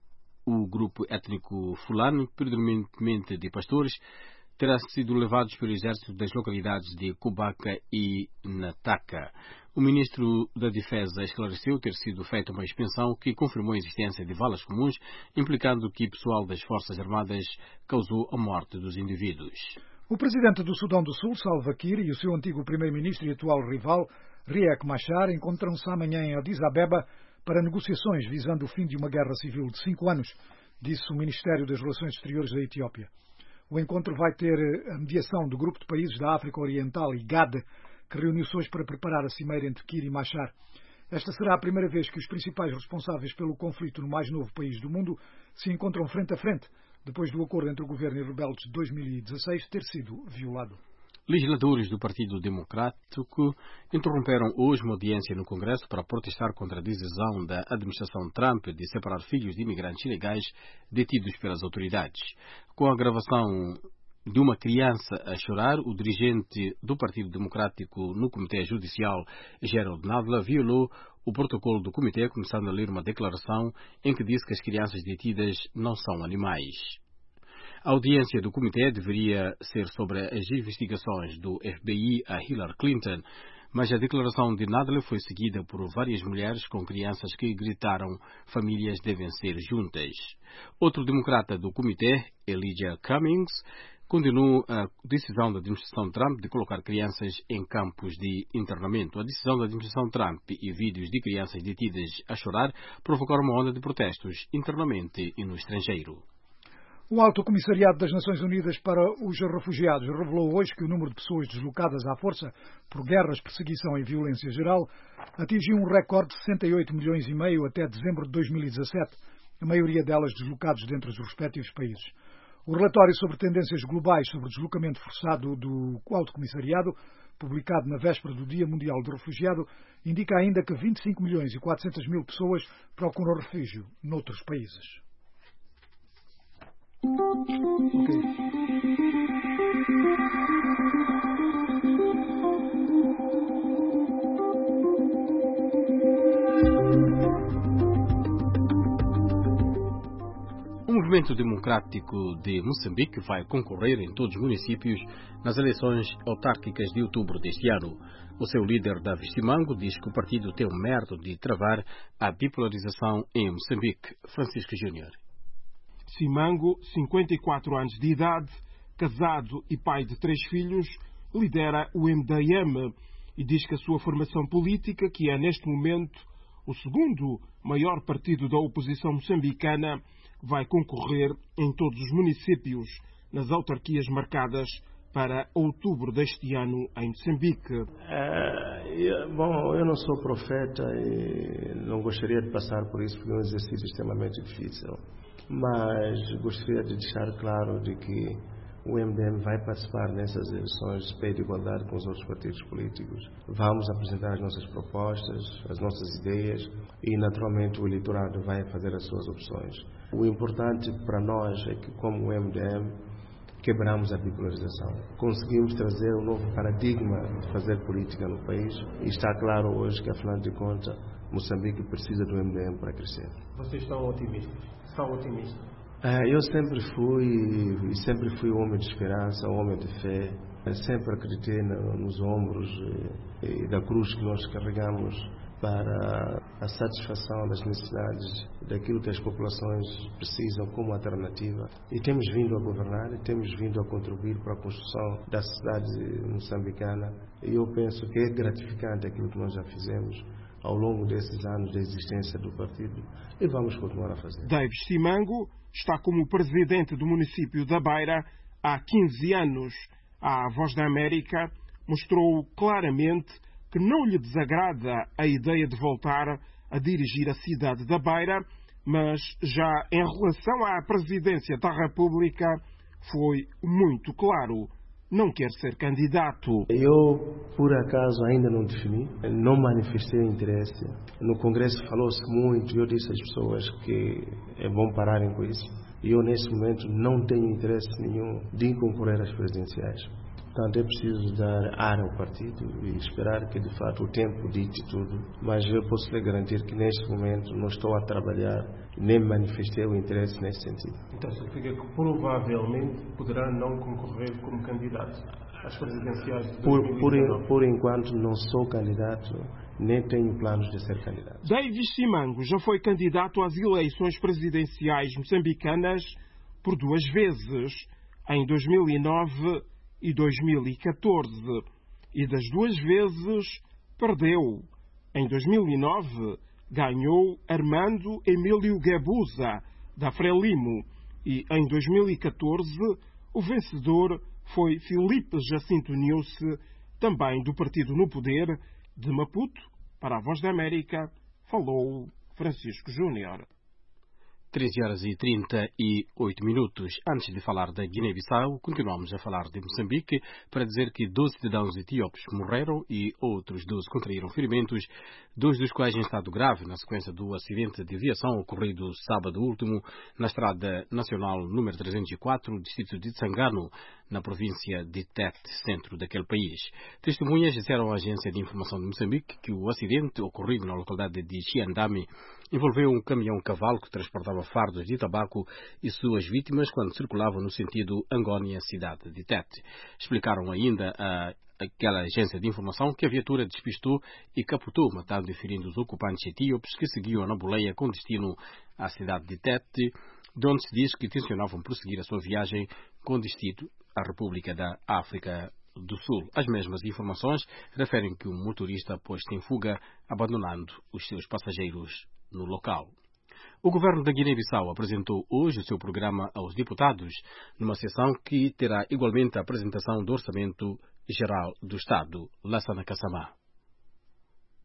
S19: o grupo étnico fulano, predominantemente de pastores, terá sido levados pelo exército das localidades de Kubaka e Nataka. O ministro da Defesa esclareceu ter sido feita uma inspeção que confirmou a existência de valas comuns, implicando que pessoal das Forças Armadas causou a morte dos indivíduos.
S2: O presidente do Sudão do Sul, Salva Kiir, e o seu antigo primeiro-ministro e atual rival, Riek Machar, encontram-se amanhã em Addis Abeba para negociações visando o fim de uma guerra civil de cinco anos, disse o Ministério das Relações Exteriores da Etiópia. O encontro vai ter a mediação do Grupo de Países da África Oriental, I G A D, que reuniu-se hoje para preparar a cimeira entre Kiir e Machar. Esta será a primeira vez que os principais responsáveis pelo conflito no mais novo país do mundo se encontram frente a frente, depois do acordo entre o governo e rebeldes de dois mil e dezasseis ter sido violado.
S19: Legisladores do Partido Democrático interromperam hoje uma audiência no Congresso para protestar contra a decisão da administração Trump de separar filhos de imigrantes ilegais detidos pelas autoridades. Com a gravação de uma criança a chorar, o dirigente do Partido Democrático no Comitê Judicial, Gerald Nadler, violou o protocolo do Comitê, começando a ler uma declaração em que diz que as crianças detidas não são animais. A audiência do Comitê deveria ser sobre as investigações do F B I a Hillary Clinton, mas a declaração de Nadler foi seguida por várias mulheres com crianças que gritaram famílias devem ser juntas. Outro democrata do Comitê, Elijah Cummings, condenou a decisão da administração Trump de colocar crianças em campos de internamento. A decisão da administração Trump e vídeos de crianças detidas a chorar provocaram uma onda de protestos internamente e no estrangeiro.
S2: O Alto Comissariado das Nações Unidas para os Refugiados revelou hoje que o número de pessoas deslocadas à força por guerras, perseguição e violência geral atingiu um recorde de sessenta e oito milhões e meio até dezembro de dois mil e dezassete, a maioria delas deslocados dentre os respectivos países. O relatório sobre tendências globais sobre deslocamento forçado do Alto Comissariado publicado na véspera do Dia Mundial do Refugiado, indica ainda que vinte e cinco milhões e quatrocentas mil pessoas procuram refúgio noutros países. Okay.
S19: O Movimento Democrático de Moçambique vai concorrer em todos os municípios nas eleições autárquicas de outubro deste ano. O seu líder, Davi Simango, diz que o partido tem um método de travar a bipolarização em Moçambique. Francisco Júnior.
S16: Simango, cinquenta e quatro anos de idade, casado e pai de três filhos, lidera o M D M e diz que a sua formação política, que é neste momento o segundo maior partido da oposição moçambicana, vai concorrer em todos os municípios nas autarquias marcadas para outubro deste ano em Moçambique.
S17: É, eu, bom, eu não sou profeta e não gostaria de passar por isso porque é um exercício extremamente difícil. Mas gostaria de deixar claro de que o M D M vai participar nessas eleições de pé de igualdade com os outros partidos políticos. Vamos apresentar as nossas propostas, as nossas ideias e, naturalmente, o eleitorado vai fazer as suas opções. O importante para nós é que, como o M D M, quebramos a bipolarização. Conseguimos trazer um novo paradigma de fazer política no país e está claro hoje que, afinal de contas, Moçambique precisa do M D M para crescer.
S16: Vocês estão otimistas? Estão otimistas?
S17: Eu sempre fui e sempre fui um homem de esperança, um homem de fé. Eu sempre acreditei nos ombros e da cruz que nós carregamos para a satisfação das necessidades daquilo que as populações precisam como alternativa. E temos vindo a governar e temos vindo a contribuir para a construção da sociedade moçambicana. E eu penso que é gratificante aquilo que nós já fizemos ao longo desses anos de existência do partido e vamos continuar a fazer.
S16: David Simango está como presidente do município da Beira há quinze anos. A Voz da América mostrou claramente que não lhe desagrada a ideia de voltar a dirigir a cidade da Beira, mas já em relação à presidência da República foi muito claro. Não quer ser candidato.
S17: Eu, por acaso, ainda não defini, não manifestei interesse. No Congresso falou-se muito e eu disse às pessoas que é bom pararem com isso. E eu, nesse momento, não tenho interesse nenhum de concorrer às presidenciais. Portanto, é preciso dar ar ao partido e esperar que, de fato, o tempo dite tudo. Mas eu posso lhe garantir que, neste momento, não estou a trabalhar nem manifestei o interesse nesse sentido.
S16: Então, significa que, provavelmente, poderá não concorrer como candidato às presidenciais de
S17: por, por, por enquanto, não sou candidato, nem tenho planos de ser candidato.
S16: David Simango já foi candidato às eleições presidenciais moçambicanas por duas vezes, em dois mil e nove e dois mil e catorze, e das duas vezes perdeu. Em dois mil e nove ganhou Armando Emílio Guebuza, da Frelimo, e em dois mil e catorze o vencedor foi Filipe Jacinto Niusse, também do Partido no Poder, de Maputo. Para a Voz da América, falou Francisco Júnior.
S19: treze horas e trinta e oito minutos. Antes de falar da Guiné-Bissau, continuamos a falar de Moçambique para dizer que doze cidadãos etíopes morreram e outros doze contraíram ferimentos, dois dos quais em estado grave na sequência do acidente de aviação ocorrido sábado último na Estrada Nacional número trezentos e quatro, distrito de Tsangano, na província de Tete, centro daquele país. Testemunhas disseram à Agência de Informação de Moçambique que o acidente ocorrido na localidade de Chiandami envolveu um caminhão-cavalo que transportava fardos de tabaco e suas vítimas quando circulavam no sentido Angónia-cidade de Tete. Explicaram ainda a aquela agência de informação que a viatura despistou e capotou, matando e ferindo os ocupantes etíopes que seguiam na boleia com destino à cidade de Tete, de onde se diz que intencionavam prosseguir a sua viagem com destino à República da África do Sul. As mesmas informações referem que o motorista pôs-se em fuga, abandonando os seus passageiros no local. O governo da Guiné-Bissau apresentou hoje o seu programa aos deputados, numa sessão que terá igualmente a apresentação do Orçamento Geral do Estado. Lassana Kassamá.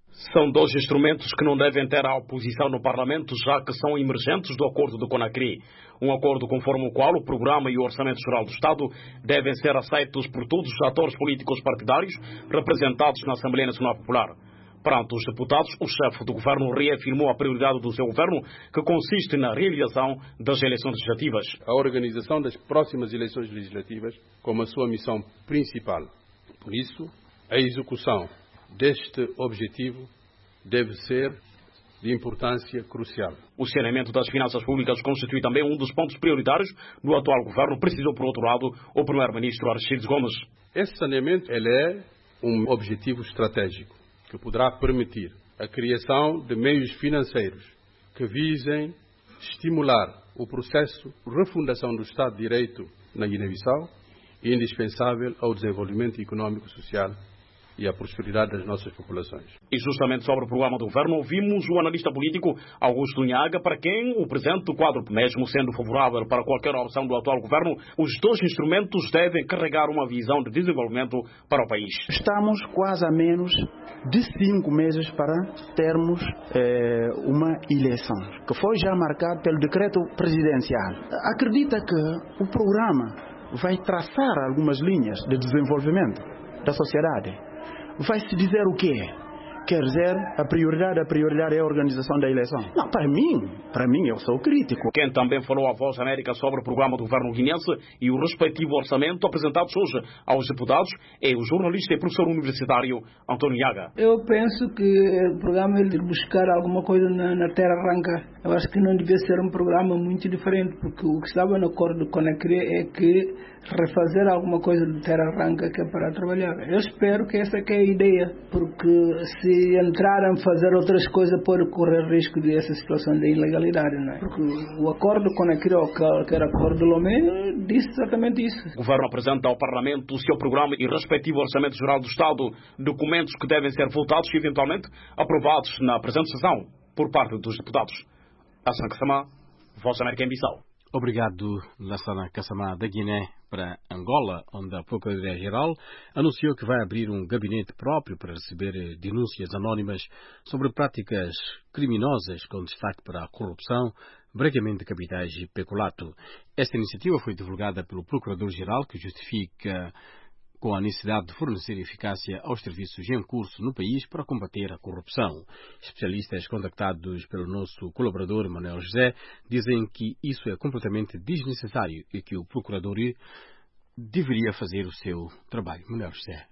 S20: São dois instrumentos que não devem ter a oposição no Parlamento, já que são emergentes do acordo do Conakry. Um acordo conforme o qual o Programa e o Orçamento Geral do Estado devem ser aceitos por todos os atores políticos partidários representados na Assembleia Nacional Popular. Perante os deputados, o chefe do governo reafirmou a prioridade do seu governo, que consiste na realização das eleições legislativas.
S21: A organização das próximas eleições legislativas como a sua missão principal. Por isso, a execução deste objetivo deve ser de importância crucial.
S20: O saneamento das finanças públicas constitui também um dos pontos prioritários do atual governo, precisou, por outro lado, o primeiro-ministro Aristides Gomes.
S21: Esse saneamento ele é um objetivo estratégico que poderá permitir a criação de meios financeiros que visem estimular o processo de refundação do Estado de Direito na Guiné-Bissau, indispensável ao desenvolvimento econômico e social e à prosperidade das nossas populações.
S20: E justamente sobre o programa do governo, ouvimos o analista político Augusto Nhaga, para quem o presente quadro, mesmo sendo favorável para qualquer opção do atual governo, os dois instrumentos devem carregar uma visão de desenvolvimento para o país.
S22: Estamos quase a menos de cinco meses para termos eh, uma eleição, que foi já marcada pelo decreto presidencial. Acredita que o programa vai traçar algumas linhas de desenvolvimento da sociedade? Vai-se dizer o quê? Quer dizer, a prioridade, a prioridade é a organização da eleição? Não, para mim, para mim eu sou crítico.
S20: Quem também falou à Voz da América sobre o programa do governo guinense e o respectivo orçamento apresentados hoje aos deputados é o jornalista e professor universitário António Nhaga.
S23: Eu penso que o programa é de buscar alguma coisa na, na terra arranca. Eu acho que não devia ser um programa muito diferente, porque o que estava no acordo do Conakry é que refazer alguma coisa de terra arranca que é para trabalhar. Eu espero que essa que é a ideia, porque se entrarem a fazer outras coisas pode correr risco de essa situação de ilegalidade, não é? Porque o acordo com a que era acordo de Lomé disse exatamente isso.
S20: O governo apresenta ao Parlamento o seu programa e respectivo Orçamento Geral do Estado, documentos que devem ser votados e eventualmente aprovados na presente sessão por parte dos deputados. Hassan Kassamá, Voz da América em Bissau.
S19: Obrigado, Lassana Kassamá, da Guiné para Angola, onde a Procuradoria-Geral anunciou que vai abrir um gabinete próprio para receber denúncias anónimas sobre práticas criminosas com destaque para a corrupção, branqueamento de capitais e peculato. Esta iniciativa foi divulgada pelo Procurador-Geral, que justifica com a necessidade de fornecer eficácia aos serviços em curso no país para combater a corrupção. Especialistas contactados pelo nosso colaborador Manuel José dizem que isso é completamente desnecessário e que o procurador deveria fazer o seu trabalho. Manuel José.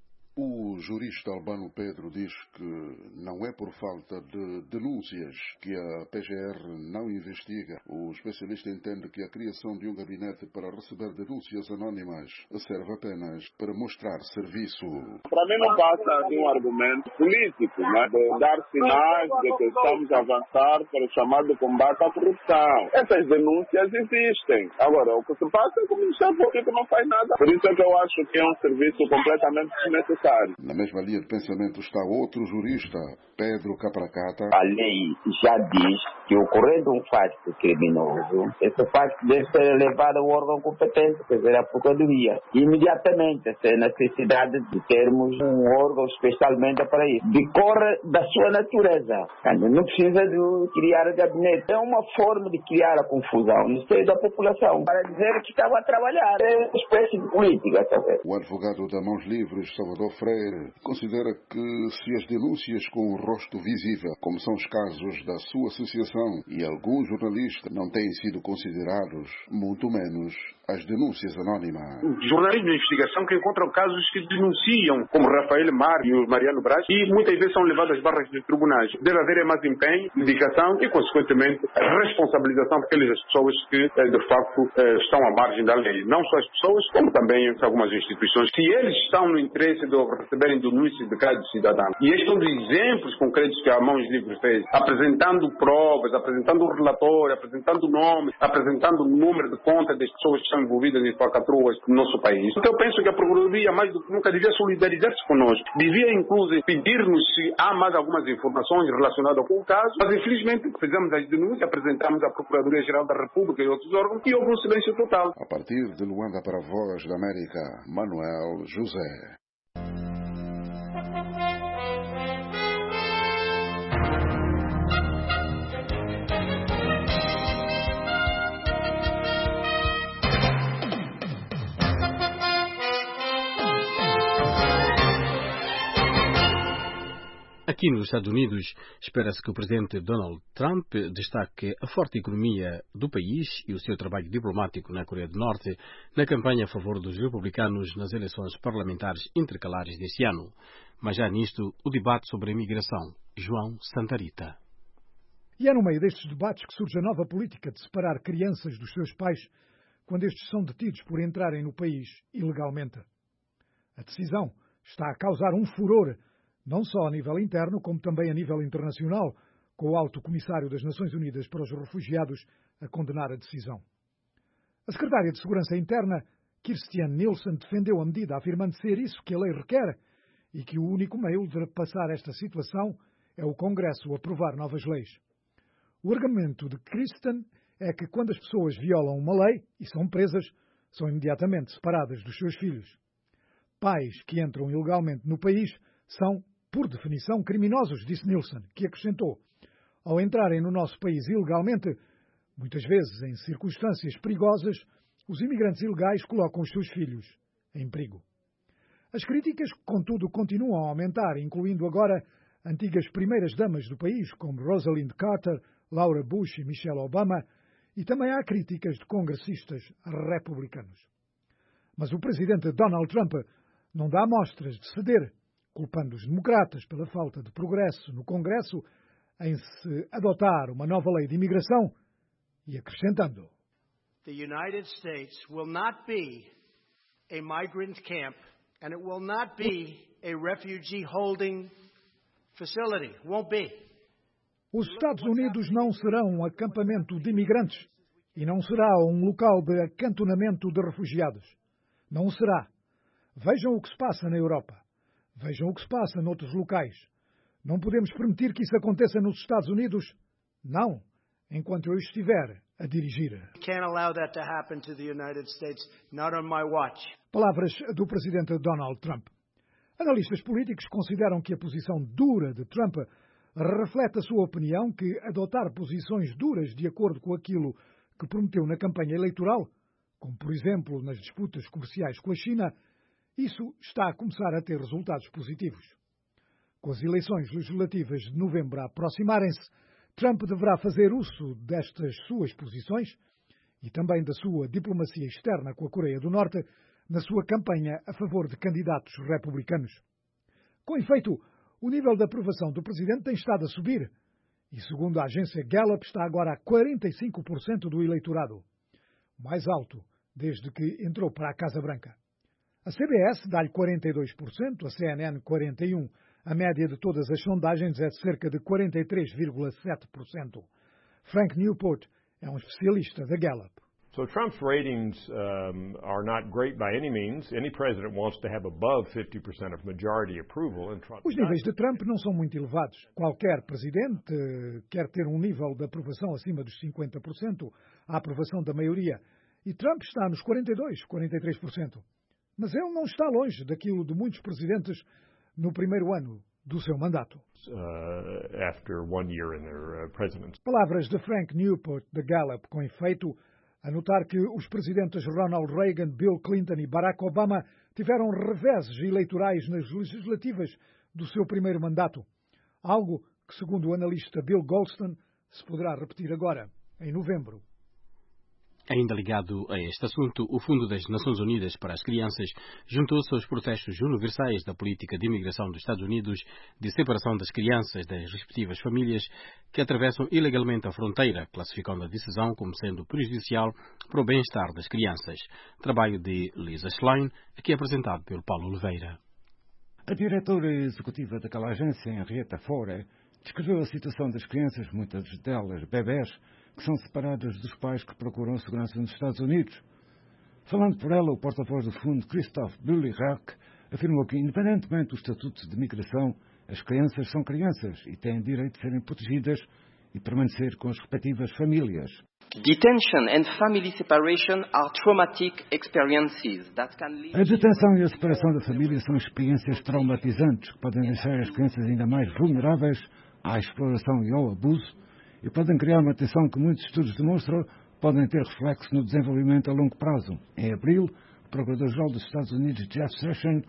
S5: O jurista Albano Pedro diz que não é por falta de denúncias que a P G R não investiga. O especialista entende que a criação de um gabinete para receber denúncias anónimas serve apenas para mostrar serviço.
S3: Para mim não passa de um argumento político, né? De dar sinais de que estamos a avançar para o chamado combate à corrupção. Essas denúncias existem. Agora, o que se passa é que o Ministério Público não faz nada. Por isso é que eu acho que é um serviço completamente desnecessário.
S5: Na mesma linha de pensamento está outro jurista, Pedro Capracata.
S6: A lei já diz que ocorrendo um fato criminoso, esse fato deve ser levado ao órgão competente, quer dizer, a Procuradoria. Imediatamente, sem necessidade de termos um órgão especialmente para isso. Decorre da sua natureza. Não precisa de criar gabinete. É uma forma de criar a confusão no seio da população, para dizer que estava a trabalhar. É uma espécie de política, sabe?
S5: O advogado da Mãos Livres, Salvador Freire, considera que se as denúncias com o rosto visível, como são os casos da sua associação e alguns jornalistas, não têm sido considerados, muito menos as denúncias anónimas.
S7: Jornalismo de investigação que encontram casos que denunciam, como Rafael Mar e o Mariano Braz, e muitas vezes são levados às barras dos tribunais. Deve haver mais empenho, dedicação e, consequentemente, responsabilização daquelas pessoas que, de facto, estão à margem da lei. Não só as pessoas, como também algumas instituições. Se eles estão no interesse de receberem denúncias de cada cidadão. E estes são os exemplos concretos que a Mãos Livres fez, apresentando provas, apresentando o relatório, apresentando nomes, apresentando o número de contas das pessoas que estão envolvidas em falcatruas no nosso país. Então eu penso que a Procuradoria, mais do que nunca, devia solidarizar-se conosco. Devia, inclusive, pedir-nos se há mais algumas informações relacionadas com o caso, mas infelizmente fizemos as denúncias, apresentamos à Procuradoria-Geral da República e outros órgãos e houve um silêncio total.
S5: A partir de Luanda para a Voz da América, Manuel José.
S19: Aqui nos Estados Unidos, espera-se que o presidente Donald Trump destaque a forte economia do país e o seu trabalho diplomático na Coreia do Norte na campanha a favor dos republicanos nas eleições parlamentares intercalares deste ano. Mas já nisto, o debate sobre a imigração. João Santarita.
S2: E é no meio destes debates que surge a nova política de separar crianças dos seus pais quando estes são detidos por entrarem no país ilegalmente. A decisão está a causar um furor, não só a nível interno, como também a nível internacional, com o Alto Comissário das Nações Unidas para os Refugiados a condenar a decisão. A Secretária de Segurança Interna, Kirstjen Nielsen, defendeu a medida, afirmando ser isso que a lei requer e que o único meio de passar esta situação é o Congresso aprovar novas leis. O argumento de Kirstjen é que quando as pessoas violam uma lei e são presas, são imediatamente separadas dos seus filhos. Pais que entram ilegalmente no país são, por definição, criminosos, disse Nielsen, que acrescentou: ao entrarem no nosso país ilegalmente, muitas vezes em circunstâncias perigosas, os imigrantes ilegais colocam os seus filhos em perigo. As críticas, contudo, continuam a aumentar, incluindo agora antigas primeiras-damas do país, como Rosalind Carter, Laura Bush e Michelle Obama, e também há críticas de congressistas republicanos. Mas o presidente Donald Trump não dá amostras de ceder, culpando os democratas pela falta de progresso no Congresso em se adotar uma nova lei de imigração e acrescentando:
S1: The United States will not be a migrant camp and it will not be a refugee holding facility. Won't be.
S2: Os Estados Unidos não serão um acampamento de imigrantes e não será um local de acantonamento de refugiados. Não o será. Vejam o que se passa na Europa. Vejam o que se passa noutros locais. Não podemos permitir que isso aconteça nos Estados Unidos? Não, enquanto eu estiver a dirigir.
S1: Can't allow that to happen to the United States, not on my watch.
S2: Palavras do presidente Donald Trump. Analistas políticos consideram que a posição dura de Trump reflete a sua opinião que adotar posições duras de acordo com aquilo que prometeu na campanha eleitoral, como por exemplo nas disputas comerciais com a China, isso está a começar a ter resultados positivos. Com as eleições legislativas de novembro a aproximarem-se, Trump deverá fazer uso destas suas posições e também da sua diplomacia externa com a Coreia do Norte na sua campanha a favor de candidatos republicanos. Com efeito, o nível de aprovação do presidente tem estado a subir e, segundo a agência Gallup, está agora a quarenta e cinco por cento do eleitorado, mais alto desde que entrou para a Casa Branca. A C B S dá-lhe quarenta e dois por cento, a C N N quarenta e um por cento. A média de todas as sondagens é de cerca de quarenta e três vírgula sete por cento. Frank Newport é um especialista da Gallup.
S4: So Trump's ratings um, are not great by any means. Any president wants to have above fifty percent of majority approval. And Trump
S2: Os níveis de Trump não são muito elevados. Qualquer presidente quer ter um nível de aprovação acima dos cinquenta por cento, a aprovação da maioria. E Trump está nos quarenta e dois, quarenta e três por cento. Mas ele não está longe daquilo de muitos presidentes no primeiro ano do seu mandato.
S4: Uh, after one year in their uh, presidency.
S2: Palavras de Frank Newport, da Gallup, com efeito a notar que os presidentes Ronald Reagan, Bill Clinton e Barack Obama tiveram reveses eleitorais nas legislativas do seu primeiro mandato. Algo que, segundo o analista Bill Goldstein, se poderá repetir agora, em novembro.
S19: Ainda ligado a este assunto, o Fundo das Nações Unidas para as Crianças juntou-se aos protestos universais da política de imigração dos Estados Unidos de separação das crianças das respectivas famílias que atravessam ilegalmente a fronteira, classificando a decisão como sendo prejudicial para o bem-estar das crianças. Trabalho de Lisa Schlein, aqui apresentado pelo Paulo Oliveira.
S9: A diretora executiva daquela agência, Henrietta Fore, descreveu a situação das crianças, muitas delas bebés, que são separadas dos pais que procuram segurança nos Estados Unidos. Falando por ela, o porta-voz do fundo, Christoph Bulli-Rack, afirmou que, independentemente do estatuto de migração, as crianças são crianças e têm direito de serem protegidas e permanecer com as respectivas famílias.
S24: Detention and family separation are traumatic experiences that can lead...
S9: A detenção e a separação da família são experiências traumatizantes que podem deixar as crianças ainda mais vulneráveis à exploração e ao abuso e podem criar uma tensão que muitos estudos demonstram podem ter reflexo no desenvolvimento a longo prazo. Em abril, o Procurador-Geral dos Estados Unidos, Jeff Sessions,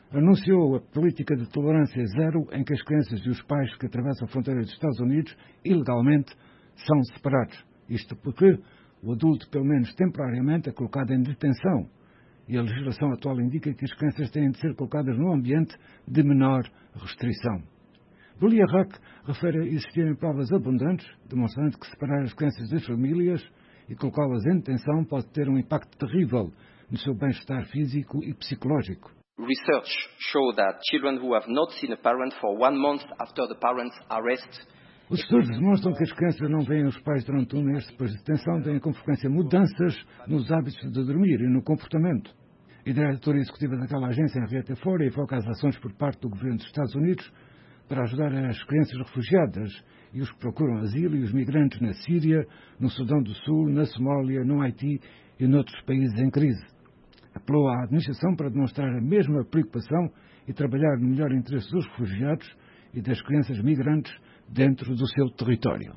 S9: anunciou a política de tolerância zero em que as crianças e os pais que atravessam a fronteira dos Estados Unidos ilegalmente são separados. Isto porque o adulto, pelo menos temporariamente, é colocado em detenção e a legislação atual indica que as crianças têm de ser colocadas num ambiente de menor restrição. Julia Huck refere existirem provas abundantes demonstrando que separar as crianças das famílias e colocá-las em detenção pode ter um impacto terrível no seu bem-estar físico e psicológico.
S24: Research show that children who have not seen a parent for one month after the parent's arrest.
S9: Os estudos demonstram que as crianças não veem os pais durante um mês depois de detenção, têm com frequência mudanças nos hábitos de dormir e no comportamento. A diretora executiva daquela agência, Henrietta Fore, evoca as ações por parte do governo dos Estados Unidos para ajudar as crianças refugiadas e os que procuram asilo e os migrantes na Síria, no Sudão do Sul, na Somália, no Haiti e noutros países em crise. Apelou à administração para demonstrar a mesma preocupação e trabalhar no melhor interesse dos refugiados e das crianças migrantes dentro do seu território.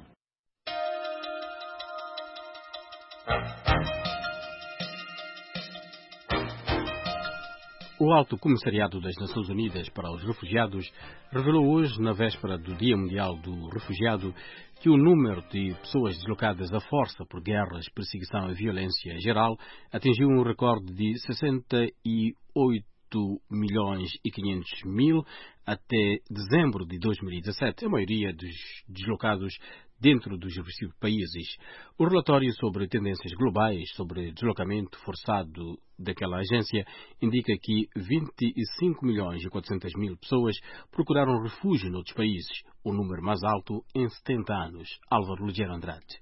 S19: O Alto Comissariado das Nações Unidas para os Refugiados revelou hoje, na véspera do Dia Mundial do Refugiado, que o número de pessoas deslocadas à força por guerras, perseguição e violência geral atingiu um recorde de sessenta e oito milhões e quinhentos mil até dezembro de dois mil e dezassete, a maioria dos deslocados dentro dos respectivos países. O relatório sobre tendências globais sobre deslocamento forçado daquela agência indica que vinte e cinco milhões e quatrocentas mil pessoas procuraram refúgio noutros países, o número mais alto em setenta anos. Álvaro Ligeiro Andrade.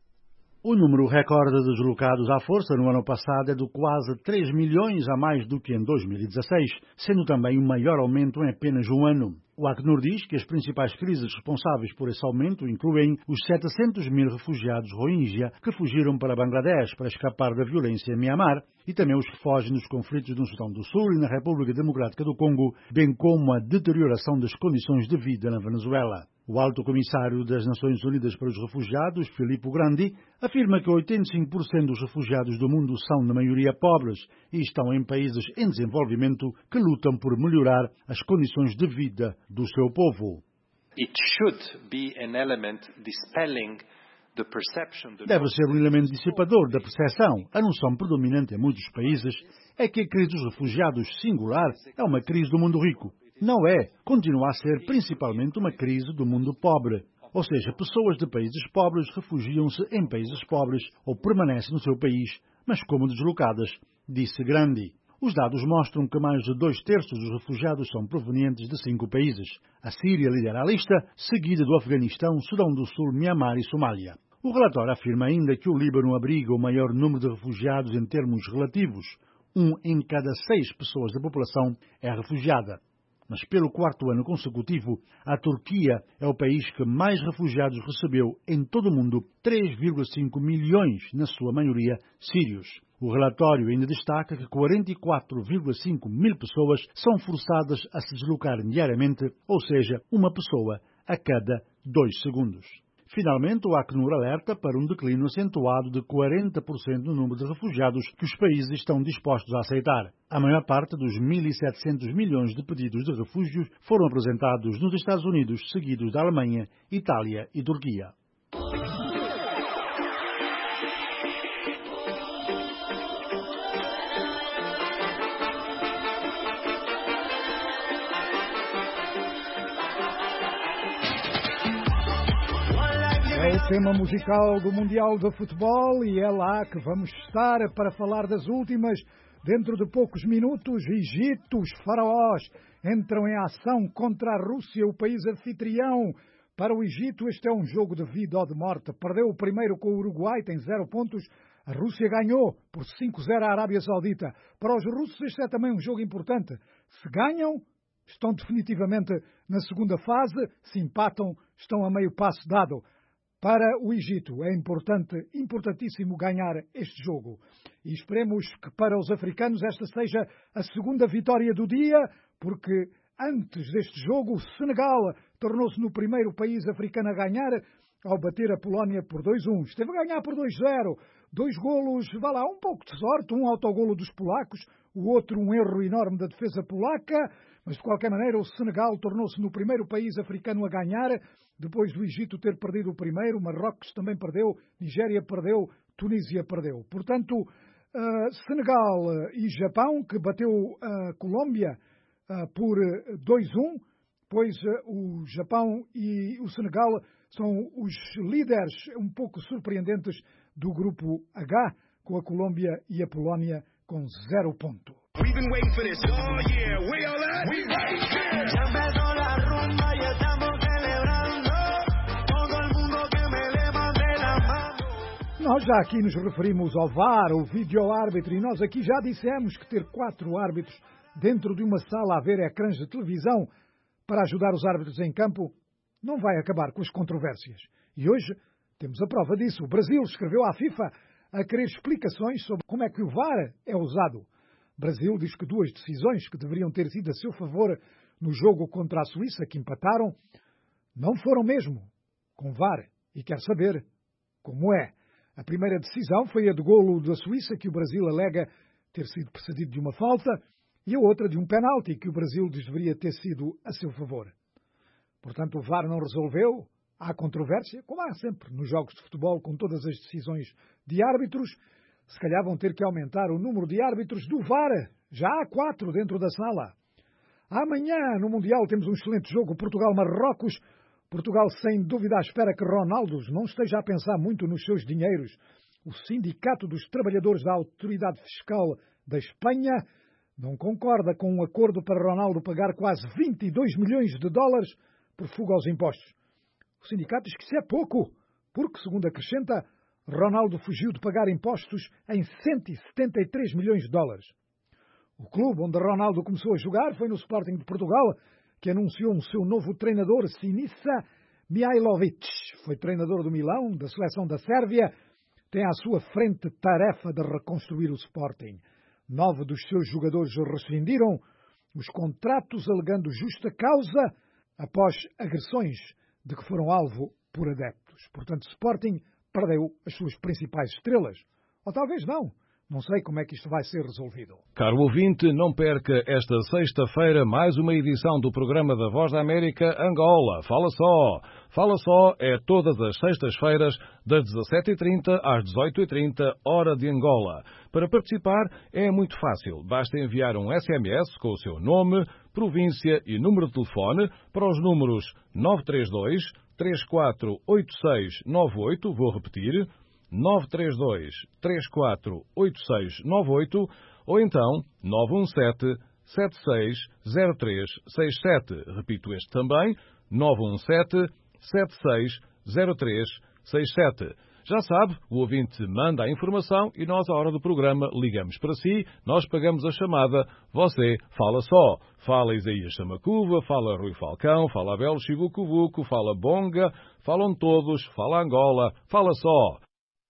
S8: O número recorde de deslocados à força no ano passado é de quase três milhões a mais do que em dois mil e dezasseis, sendo também o maior aumento em apenas um ano. O Acnur diz que as principais crises responsáveis por esse aumento incluem os setecentos mil refugiados Rohingya que fugiram para Bangladesh para escapar da violência em Mianmar e também os que fogem dos conflitos no Sudão do Sul e na República Democrática do Congo, bem como a deterioração das condições de vida na Venezuela. O Alto Comissário das Nações Unidas para os Refugiados, Filippo Grandi, afirma que oitenta e cinco por cento dos refugiados do mundo são, na maioria, pobres e estão em países em desenvolvimento que lutam por melhorar as condições de vida do seu povo.
S11: It should be an element dispelling the perception that...
S8: Deve ser um elemento dissipador da percepção. A noção predominante em muitos países é que a crise dos refugiados singular é uma crise do mundo rico. Não é, continua a ser principalmente uma crise do mundo pobre. Ou seja, pessoas de países pobres refugiam-se em países pobres ou permanecem no seu país, mas como deslocadas, disse Grandi. Os dados mostram que mais de dois terços dos refugiados são provenientes de cinco países. A Síria lidera a lista, seguida do Afeganistão, Sudão do Sul, Mianmar e Somália. O relatório afirma ainda que o Líbano abriga o maior número de refugiados em termos relativos. Um em cada seis pessoas da população é refugiada. Mas pelo quarto ano consecutivo, a Turquia é o país que mais refugiados recebeu em todo o mundo, três vírgula cinco milhões, na sua maioria, sírios. O relatório ainda destaca que quarenta e quatro vírgula cinco mil pessoas são forçadas a se deslocar diariamente, ou seja, uma pessoa a cada dois segundos. Finalmente, o Acnur alerta para um declínio acentuado de quarenta por cento no número de refugiados que os países estão dispostos a aceitar. A maior parte dos mil e setecentos milhões de pedidos de refúgio foram apresentados nos Estados Unidos, seguidos da Alemanha, Itália e Turquia.
S2: É o tema musical do Mundial de Futebol e é lá que vamos estar para falar das últimas. Dentro de poucos minutos, Egito, os faraós, entram em ação contra a Rússia, o país anfitrião. Para o Egito, este é um jogo de vida ou de morte. Perdeu o primeiro com o Uruguai, tem zero pontos. A Rússia ganhou por cinco a zero a Arábia Saudita. Para os russos, este é também um jogo importante. Se ganham, estão definitivamente na segunda fase. Se empatam, estão a meio passo dado. Para o Egito é importante, importantíssimo ganhar este jogo. E esperemos que para os africanos esta seja a segunda vitória do dia, porque antes deste jogo o Senegal tornou-se no primeiro país africano a ganhar ao bater a Polónia por dois a um. Esteve a ganhar por dois a zero. Dois golos, vá lá, um pouco de sorte, um autogolo dos polacos, o outro um erro enorme da defesa polaca, mas de qualquer maneira o Senegal tornou-se no primeiro país africano a ganhar, depois do Egito ter perdido o primeiro, Marrocos também perdeu, Nigéria perdeu, Tunísia perdeu. Portanto, uh, Senegal e Japão, que bateu a Colômbia uh, por dois a um, pois uh, o Japão e o Senegal são os líderes um pouco surpreendentes do grupo H, com a Colômbia e a Polónia com zero ponto. Nós já aqui nos referimos ao V A R, o vídeo-árbitro, e nós aqui já dissemos que ter quatro árbitros dentro de uma sala a ver ecrãs de televisão para ajudar os árbitros em campo não vai acabar com as controvérsias. E hoje temos a prova disso. O Brasil escreveu à FIFA a querer explicações sobre como é que o V A R é usado. O Brasil diz que duas decisões que deveriam ter sido a seu favor no jogo contra a Suíça, que empataram, não foram mesmo com V A R e quer saber como é. A primeira decisão foi a de golo da Suíça, que o Brasil alega ter sido precedido de uma falta, e a outra de um penalti, que o Brasil diz deveria ter sido a seu favor. Portanto, o V A R não resolveu. Há controvérsia, como há sempre nos jogos de futebol, com todas as decisões de árbitros. Se calhar vão ter que aumentar o número de árbitros do V A R. Já há quatro dentro da sala. Amanhã, no Mundial, temos um excelente jogo, Portugal-Marrocos. Portugal, sem dúvida, à espera que Ronaldo não esteja a pensar muito nos seus dinheiros. O Sindicato dos Trabalhadores da Autoridade Fiscal da Espanha não concorda com um acordo para Ronaldo pagar quase vinte e dois milhões de dólares por fuga aos impostos. O sindicato diz que isso é pouco, porque, segundo acrescenta, Ronaldo fugiu de pagar impostos em cento e setenta e três milhões de dólares. O clube onde Ronaldo começou a jogar foi no Sporting de Portugal, que anunciou o seu novo treinador, Sinisa Mihajlovic. Foi treinador do Milão, da seleção da Sérvia. Tem à sua frente tarefa de reconstruir o Sporting. Nove dos seus jogadores rescindiram os contratos, alegando justa causa após agressões de que foram alvo por adeptos. Portanto, o Sporting perdeu as suas principais estrelas. Ou talvez não. Não sei como é que isto vai ser resolvido.
S10: Caro ouvinte, não perca esta sexta-feira mais uma edição do programa da Voz da América Angola. Fala só! Fala só é todas as sextas-feiras, das dezassete e trinta às dezoito e trinta, hora de Angola. Para participar é muito fácil. Basta enviar um S M S com o seu nome, província e número de telefone para os números nove três dois, três quatro oito seis nove oito, vou repetir, nove três dois, três quatro oito seis nove oito, ou então nove um sete, sete seis zero três seis sete. Repito este também, nove um sete, sete seis zero três seis sete. Já sabe, o ouvinte manda a informação e nós, à hora do programa, ligamos para si, nós pagamos a chamada, você fala só. Fala Isaías Samacuva, fala Rui Falcão, fala Abel Chibucuvuco, fala Bonga, falam todos, fala Angola, fala só.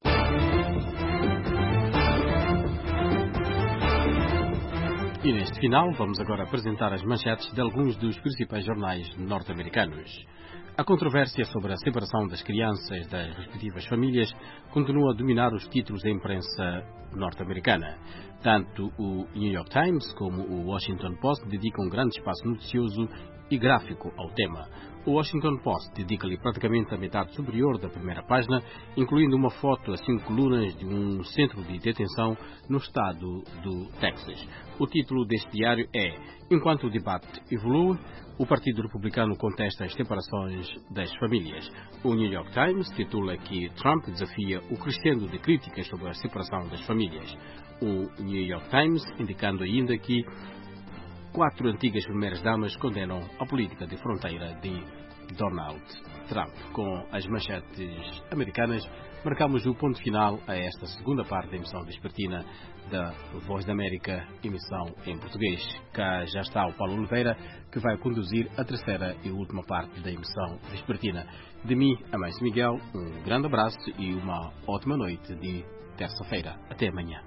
S19: E neste final, vamos agora apresentar as manchetes de alguns dos principais jornais norte-americanos. A controvérsia sobre a separação das crianças das respectivas famílias continua a dominar os títulos da imprensa norte-americana. Tanto o New York Times como o Washington Post dedicam um grande espaço noticioso e gráfico ao tema. O Washington Post dedica-lhe praticamente a metade superior da primeira página, incluindo uma foto a cinco colunas de um centro de detenção no estado do Texas. O título deste diário é Enquanto o debate evolui, o Partido Republicano contesta as separações das famílias. O New York Times titula que Trump desafia o crescendo de críticas sobre a separação das famílias. O New York Times indicando ainda que quatro antigas primeiras-damas condenam a política de fronteira de Donald Trump. Com as manchetes americanas, marcamos o ponto final a esta segunda parte da emissão vespertina da Voz da América, emissão em português. Cá já está o Paulo Oliveira, que vai conduzir a terceira e última parte da emissão vespertina. De mim, a Mãe Miguel, um grande abraço e uma ótima noite de terça-feira. Até amanhã.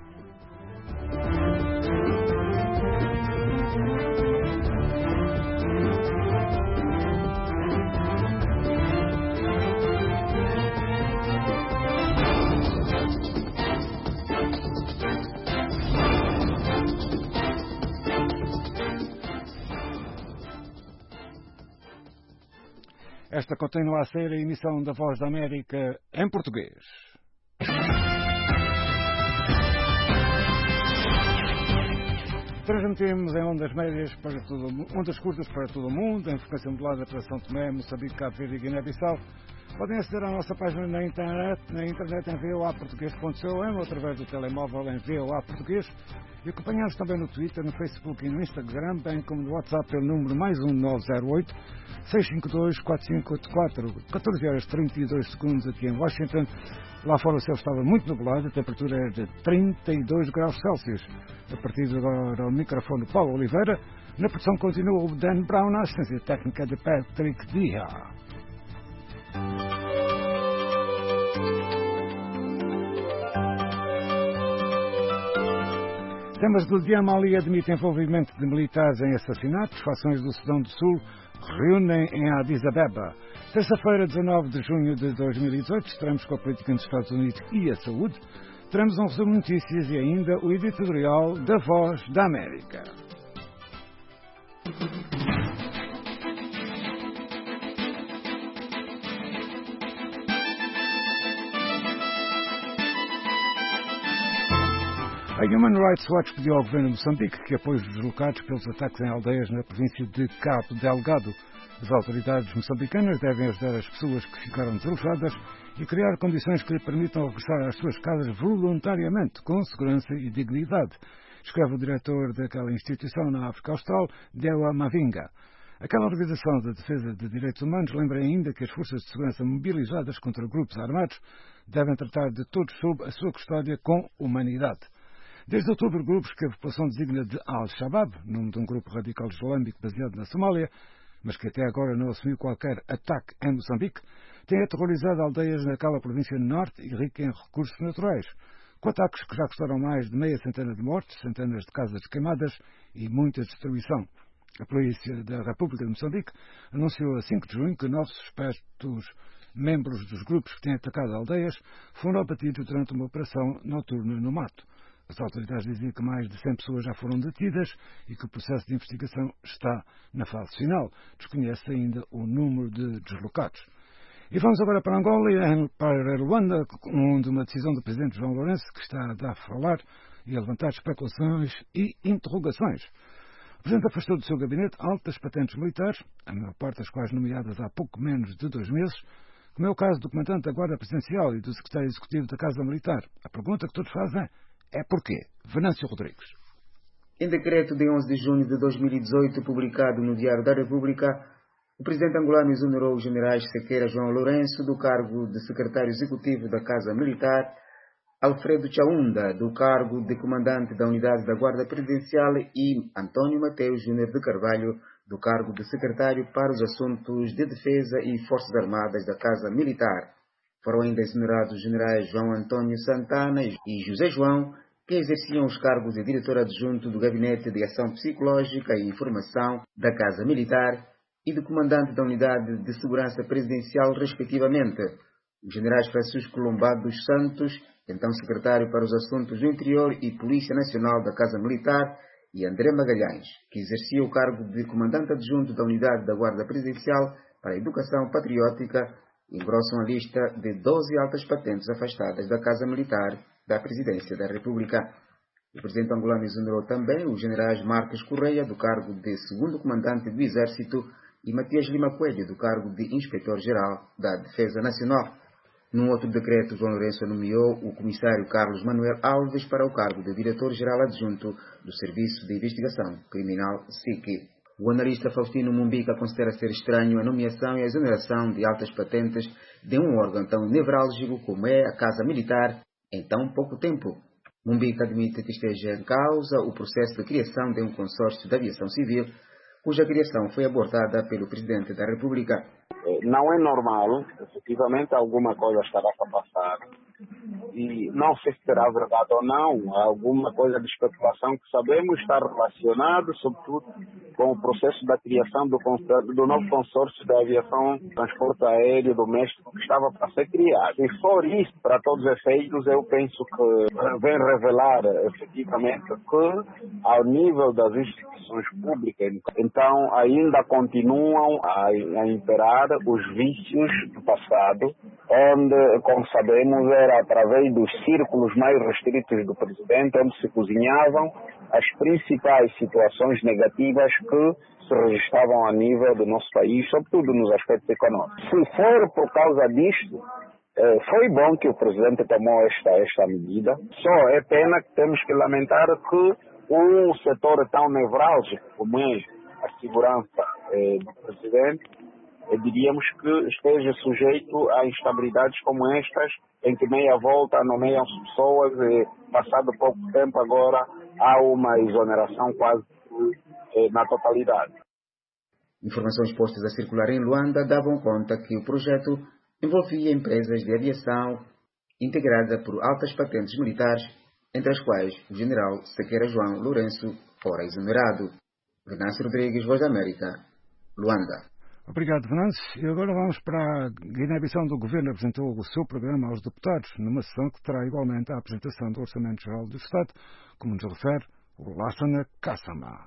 S9: Esta continua a ser a emissão da Voz da América em português. Transmitimos em ondas médias para todo, ondas curtas para todo o mundo, em frequência modulada para São Tomé, Moçambique, Cabo Verde e Guiné-Bissau. Podem aceder à nossa página na internet, na internet em v o a português ponto com ou através do telemóvel em V O A Português e acompanhar-nos também no Twitter, no Facebook e no Instagram, bem como no WhatsApp pelo número mais um nove zero oito, seis cinco dois, quatro cinco oito quatro. catorze horas e trinta e dois segundos aqui em Washington. Lá fora o céu estava muito nublado, a temperatura é de trinta e dois graus Celsius. A partir de agora o microfone Paulo Oliveira. Na produção continua o Dan Brown, a assistência técnica de Patrick Dia. Temas do dia: Mali admite envolvimento de militares em assassinatos. Fações do Sudão do Sul reúnem em Addis Abeba. Terça-feira, dezanove de junho de dois mil e dezoito, estaremos com a política nos Estados Unidos e a saúde. Teremos um resumo de notícias e ainda o editorial da Voz da América. A Human Rights Watch pediu ao governo de Moçambique que apoie os deslocados pelos ataques em aldeias na província de Cabo Delgado. As autoridades moçambicanas devem ajudar as pessoas que ficaram desalojadas e criar condições que lhe permitam regressar às suas casas voluntariamente, com segurança e dignidade, escreve o diretor daquela instituição na África Austral, Dewa Mavinga. Aquela organização de defesa de direitos humanos lembra ainda que as forças de segurança mobilizadas contra grupos armados devem tratar de todos sob a sua custódia com humanidade. Desde outubro, grupos que a população designa de Al-Shabaab, nome de um grupo radical islâmico baseado na Somália, mas que até agora não assumiu qualquer ataque em Moçambique, têm aterrorizado aldeias naquela província norte e rica em recursos naturais, com ataques que já custaram mais de meia centena de mortes, centenas de casas queimadas e muita destruição. A Polícia da República de Moçambique anunciou a cinco de junho que nove suspeitos membros dos grupos que têm atacado aldeias foram abatidos durante uma operação noturna no mato. As autoridades dizem que mais de cem pessoas já foram detidas e que o processo de investigação está na fase final. Desconhece ainda o número de deslocados. E vamos agora para Angola e para Luanda, onde uma decisão do presidente João Lourenço que está a dar a falar e a levantar especulações e interrogações. O presidente afastou do seu gabinete altas patentes militares, a maior parte das quais nomeadas há pouco menos de dois meses, como é o caso do comandante da Guarda Presidencial e do secretário executivo da Casa Militar. A pergunta que todos fazem é porquê? Venâncio Rodrigues.
S12: Em decreto de onze de junho de dois mil e dezoito, publicado no Diário da República, o presidente angolano exonerou os generais Sequeira João Lourenço do cargo de secretário executivo da Casa Militar, Alfredo Chaunda do cargo de comandante da unidade da Guarda Presidencial e António Mateus Júnior de Carvalho do cargo de secretário para os assuntos de defesa e forças armadas da Casa Militar. Foram ainda exonerados os generais João Antônio Santana e José João, que exerciam os cargos de diretor adjunto do Gabinete de Ação Psicológica e Informação da Casa Militar e de comandante da Unidade de Segurança Presidencial, respectivamente. Os generais Francisco Lombado dos Santos, então secretário para os Assuntos do Interior e Polícia Nacional da Casa Militar, e André Magalhães, que exercia o cargo de comandante adjunto da Unidade da Guarda Presidencial para a Educação Patriótica, engrossam a lista de doze altas patentes afastadas da Casa Militar da Presidência da República. O presidente angolano exonerou também os generais Marcos Correia do cargo de segundo comandante do Exército e Matias Lima Coelho do cargo de Inspetor-Geral da Defesa Nacional. Num outro decreto, João Lourenço nomeou o comissário Carlos Manuel Alves para o cargo de Diretor-Geral Adjunto do Serviço de Investigação Criminal S I C. O analista Faustino Mumbica considera ser estranho a nomeação e a exoneração de altas patentes de um órgão tão nevrálgico como é a Casa Militar em tão pouco tempo. Mumbica admite que esteja em causa o processo de criação de um consórcio de aviação civil, cuja criação foi abortada pelo Presidente da República.
S3: Não é normal, efetivamente alguma coisa estará a passar. E não sei se será verdade ou não, alguma coisa de especulação que sabemos está relacionado, sobretudo, com o processo da criação do, do novo consórcio da aviação transporte aéreo doméstico que estava para ser criado. Se for isso, para todos os efeitos, eu penso que vem revelar efetivamente que ao nível das instituições públicas, então ainda continuam a, a imperar os vícios do passado, onde, como sabemos, era através dos círculos mais restritos do presidente, onde se cozinhavam as principais situações negativas que se registravam a nível do nosso país, sobretudo nos aspectos econômicos. Se for por causa disto, foi bom que o presidente tomou esta, esta medida, só é pena que temos que lamentar que um setor tão nevrálgico como é a segurança eh, do presidente, eh, diríamos que esteja sujeito a instabilidades como estas, em que meia volta nomeiam-se pessoas e, passado pouco tempo agora, há uma exoneração quase eh, na totalidade.
S12: Informações postas a circular em Luanda davam conta que o projeto envolvia empresas de aviação integrada por altas patentes militares, entre as quais o general Sequeira João Lourenço, fora exonerado. Venâncio Rodrigues, Voz da América, Luanda.
S2: Obrigado, Venâncio. E agora vamos para a Guiné-Bissau, onde o Governo apresentou o seu programa aos deputados, numa sessão que terá igualmente a apresentação do Orçamento Geral do Estado, como nos refere o Lassana Kassama.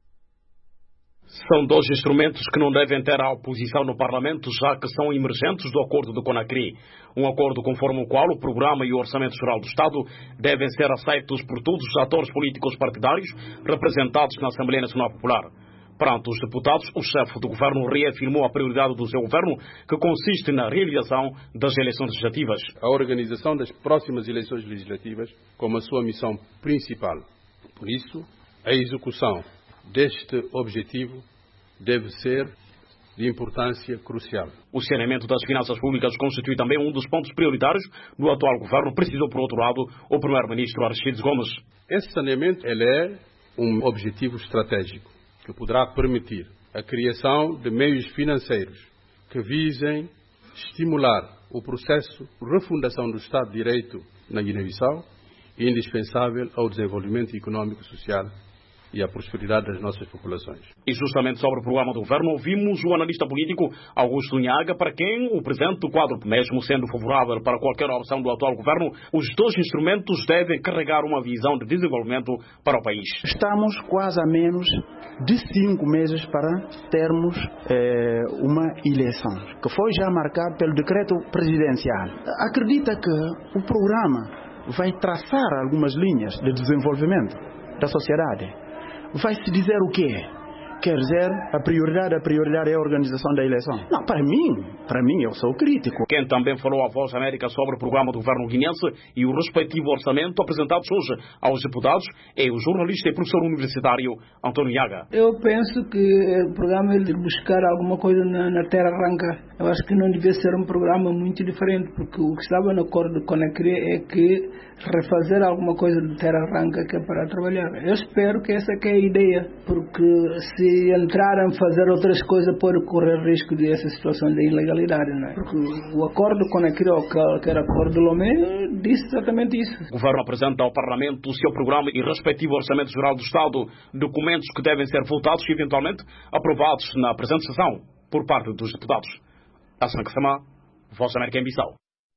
S20: São dois instrumentos que não devem ter a oposição no Parlamento, já que são emergentes do acordo do Conakry. Um acordo conforme o qual o programa e o Orçamento Geral do Estado devem ser aceitos por todos os atores políticos partidários representados na Assembleia Nacional Popular. Perante os deputados, o chefe do governo reafirmou a prioridade do seu governo, que consiste na realização das eleições legislativas.
S21: A organização das próximas eleições legislativas como a sua missão principal. Por isso, a execução deste objetivo deve ser de importância crucial.
S20: O saneamento das finanças públicas constitui também um dos pontos prioritários do atual governo, precisou, por outro lado, o primeiro-ministro Aristides Gomes.
S21: Esse saneamento ele é um objetivo estratégico que poderá permitir a criação de meios financeiros que visem estimular o processo de refundação do Estado de Direito na Guiné-Bissau, indispensável ao desenvolvimento econômico e social e à prosperidade das nossas populações.
S20: E justamente sobre o programa do governo, ouvimos o analista político Augusto Unhaga, para quem o presente quadro, mesmo sendo favorável para qualquer opção do atual governo, os dois instrumentos devem carregar uma visão de desenvolvimento para o país.
S22: Estamos quase a menos de cinco meses para termos eh, uma eleição, que foi já marcada pelo decreto presidencial. Acredita que o programa vai traçar algumas linhas de desenvolvimento da sociedade? Vai se dizer o quê? Quer dizer, a prioridade, a prioridade é a organização da eleição? Não, para mim, para mim, eu sou crítico.
S20: Quem também falou à Voz da América sobre o programa do governo guinense e o respectivo orçamento apresentados hoje aos deputados é o jornalista e professor universitário António Iaga.
S23: Eu penso que o programa é de buscar alguma coisa na, na terra arranca. Eu acho que não devia ser um programa muito diferente, porque o que estava no acordo do Conakry é que refazer alguma coisa de terra arranca que é para trabalhar. Eu espero que essa que é a ideia, porque se entrarem a fazer outras coisas pode correr risco de essa situação de ilegalidade, não é? Porque o acordo com aquele que era acordo de Lomé disse exatamente isso.
S20: O governo apresenta ao Parlamento o seu programa e respectivo Orçamento Geral do Estado, documentos que devem ser votados e eventualmente aprovados na presente sessão por parte dos deputados. Hassan Kassama, Voz da América em Bissau.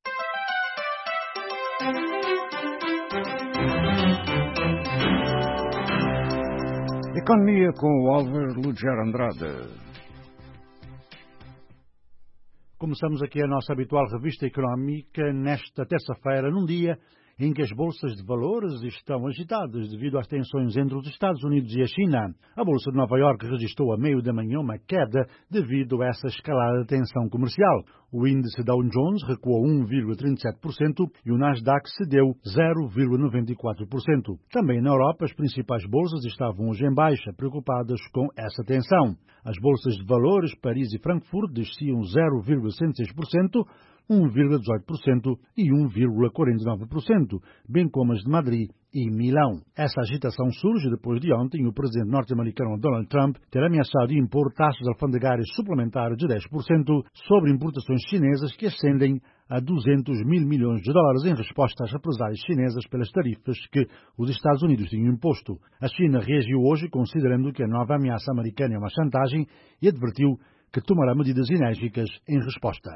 S2: Economia com o Álvaro Luger Andrade. Começamos aqui a nossa habitual revista económica nesta terça-feira, num dia em que as bolsas de valores estão agitadas devido às tensões entre os Estados Unidos e a China. A Bolsa de Nova Iorque registrou a meio da manhã uma queda devido a essa escalada de tensão comercial. O índice Dow Jones recuou um vírgula trinta e sete por cento e o Nasdaq cedeu zero vírgula noventa e quatro por cento. Também na Europa, as principais bolsas estavam hoje em baixa, preocupadas com essa tensão. As bolsas de valores, Paris e Frankfurt, desciam zero vírgula cento e seis por cento,
S8: um vírgula dezoito por cento e um vírgula quarenta e nove por cento, bem como as de Madrid e Milão. Essa agitação surge depois de ontem o presidente norte-americano Donald Trump ter ameaçado impor taxas alfandegárias suplementares de dez por cento sobre importações chinesas que ascendem a duzentos mil milhões de dólares em resposta às represálias chinesas pelas tarifas que os Estados Unidos tinham imposto. A China reagiu hoje considerando que a nova ameaça americana é uma chantagem e advertiu que tomará medidas enérgicas em resposta.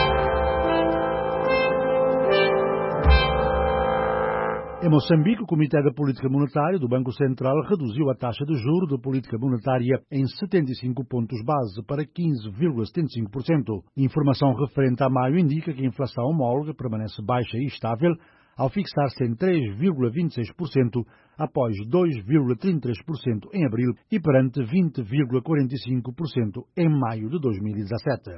S8: Em Moçambique, o Comitê da Política Monetária do Banco Central reduziu a taxa de juros da política monetária em setenta e cinco pontos base para quinze vírgula setenta e cinco por cento. Informação referente a maio indica que a inflação homóloga permanece baixa e estável, ao fixar-se em três vírgula vinte e seis por cento após dois vírgula trinta e três por cento em abril e perante vinte vírgula quarenta e cinco por cento em maio de dois mil e dezassete.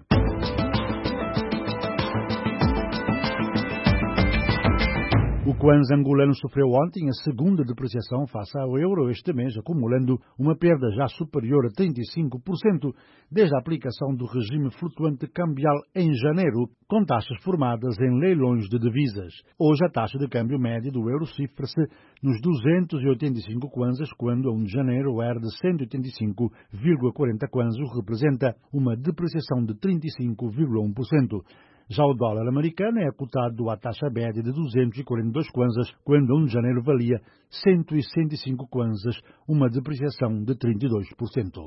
S8: O kwanza angolano sofreu ontem a segunda depreciação face ao euro este mês, acumulando uma perda já superior a trinta e cinco por cento desde a aplicação do regime flutuante cambial em janeiro, com taxas formadas em leilões de divisas. Hoje a taxa de câmbio média do euro cifra-se nos duzentos e oitenta e cinco kwanzas, quando a um de janeiro era de cento e oitenta e cinco vírgula quarenta kwanzas, o que representa uma depreciação de trinta e cinco vírgula um por cento. Já o dólar americano é cotado à taxa média de duzentos e quarenta e dois kwanzas, quando a um de janeiro valia cento e sessenta e cinco kwanzas, uma depreciação de trinta e dois por cento.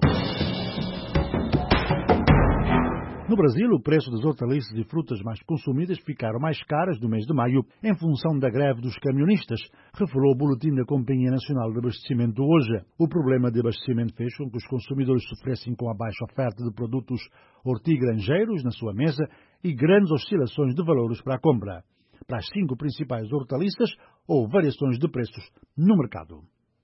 S8: No Brasil, o preço das hortaliças e frutas mais consumidas ficaram mais caras no mês de maio em função da greve dos camionistas, revelou o boletim da Companhia Nacional de Abastecimento hoje. O problema de abastecimento fez com que os consumidores sofressem com a baixa oferta de produtos hortigranjeiros na sua mesa e grandes oscilações de valores para a compra. Para as cinco principais hortaliças, houve variações de preços no mercado.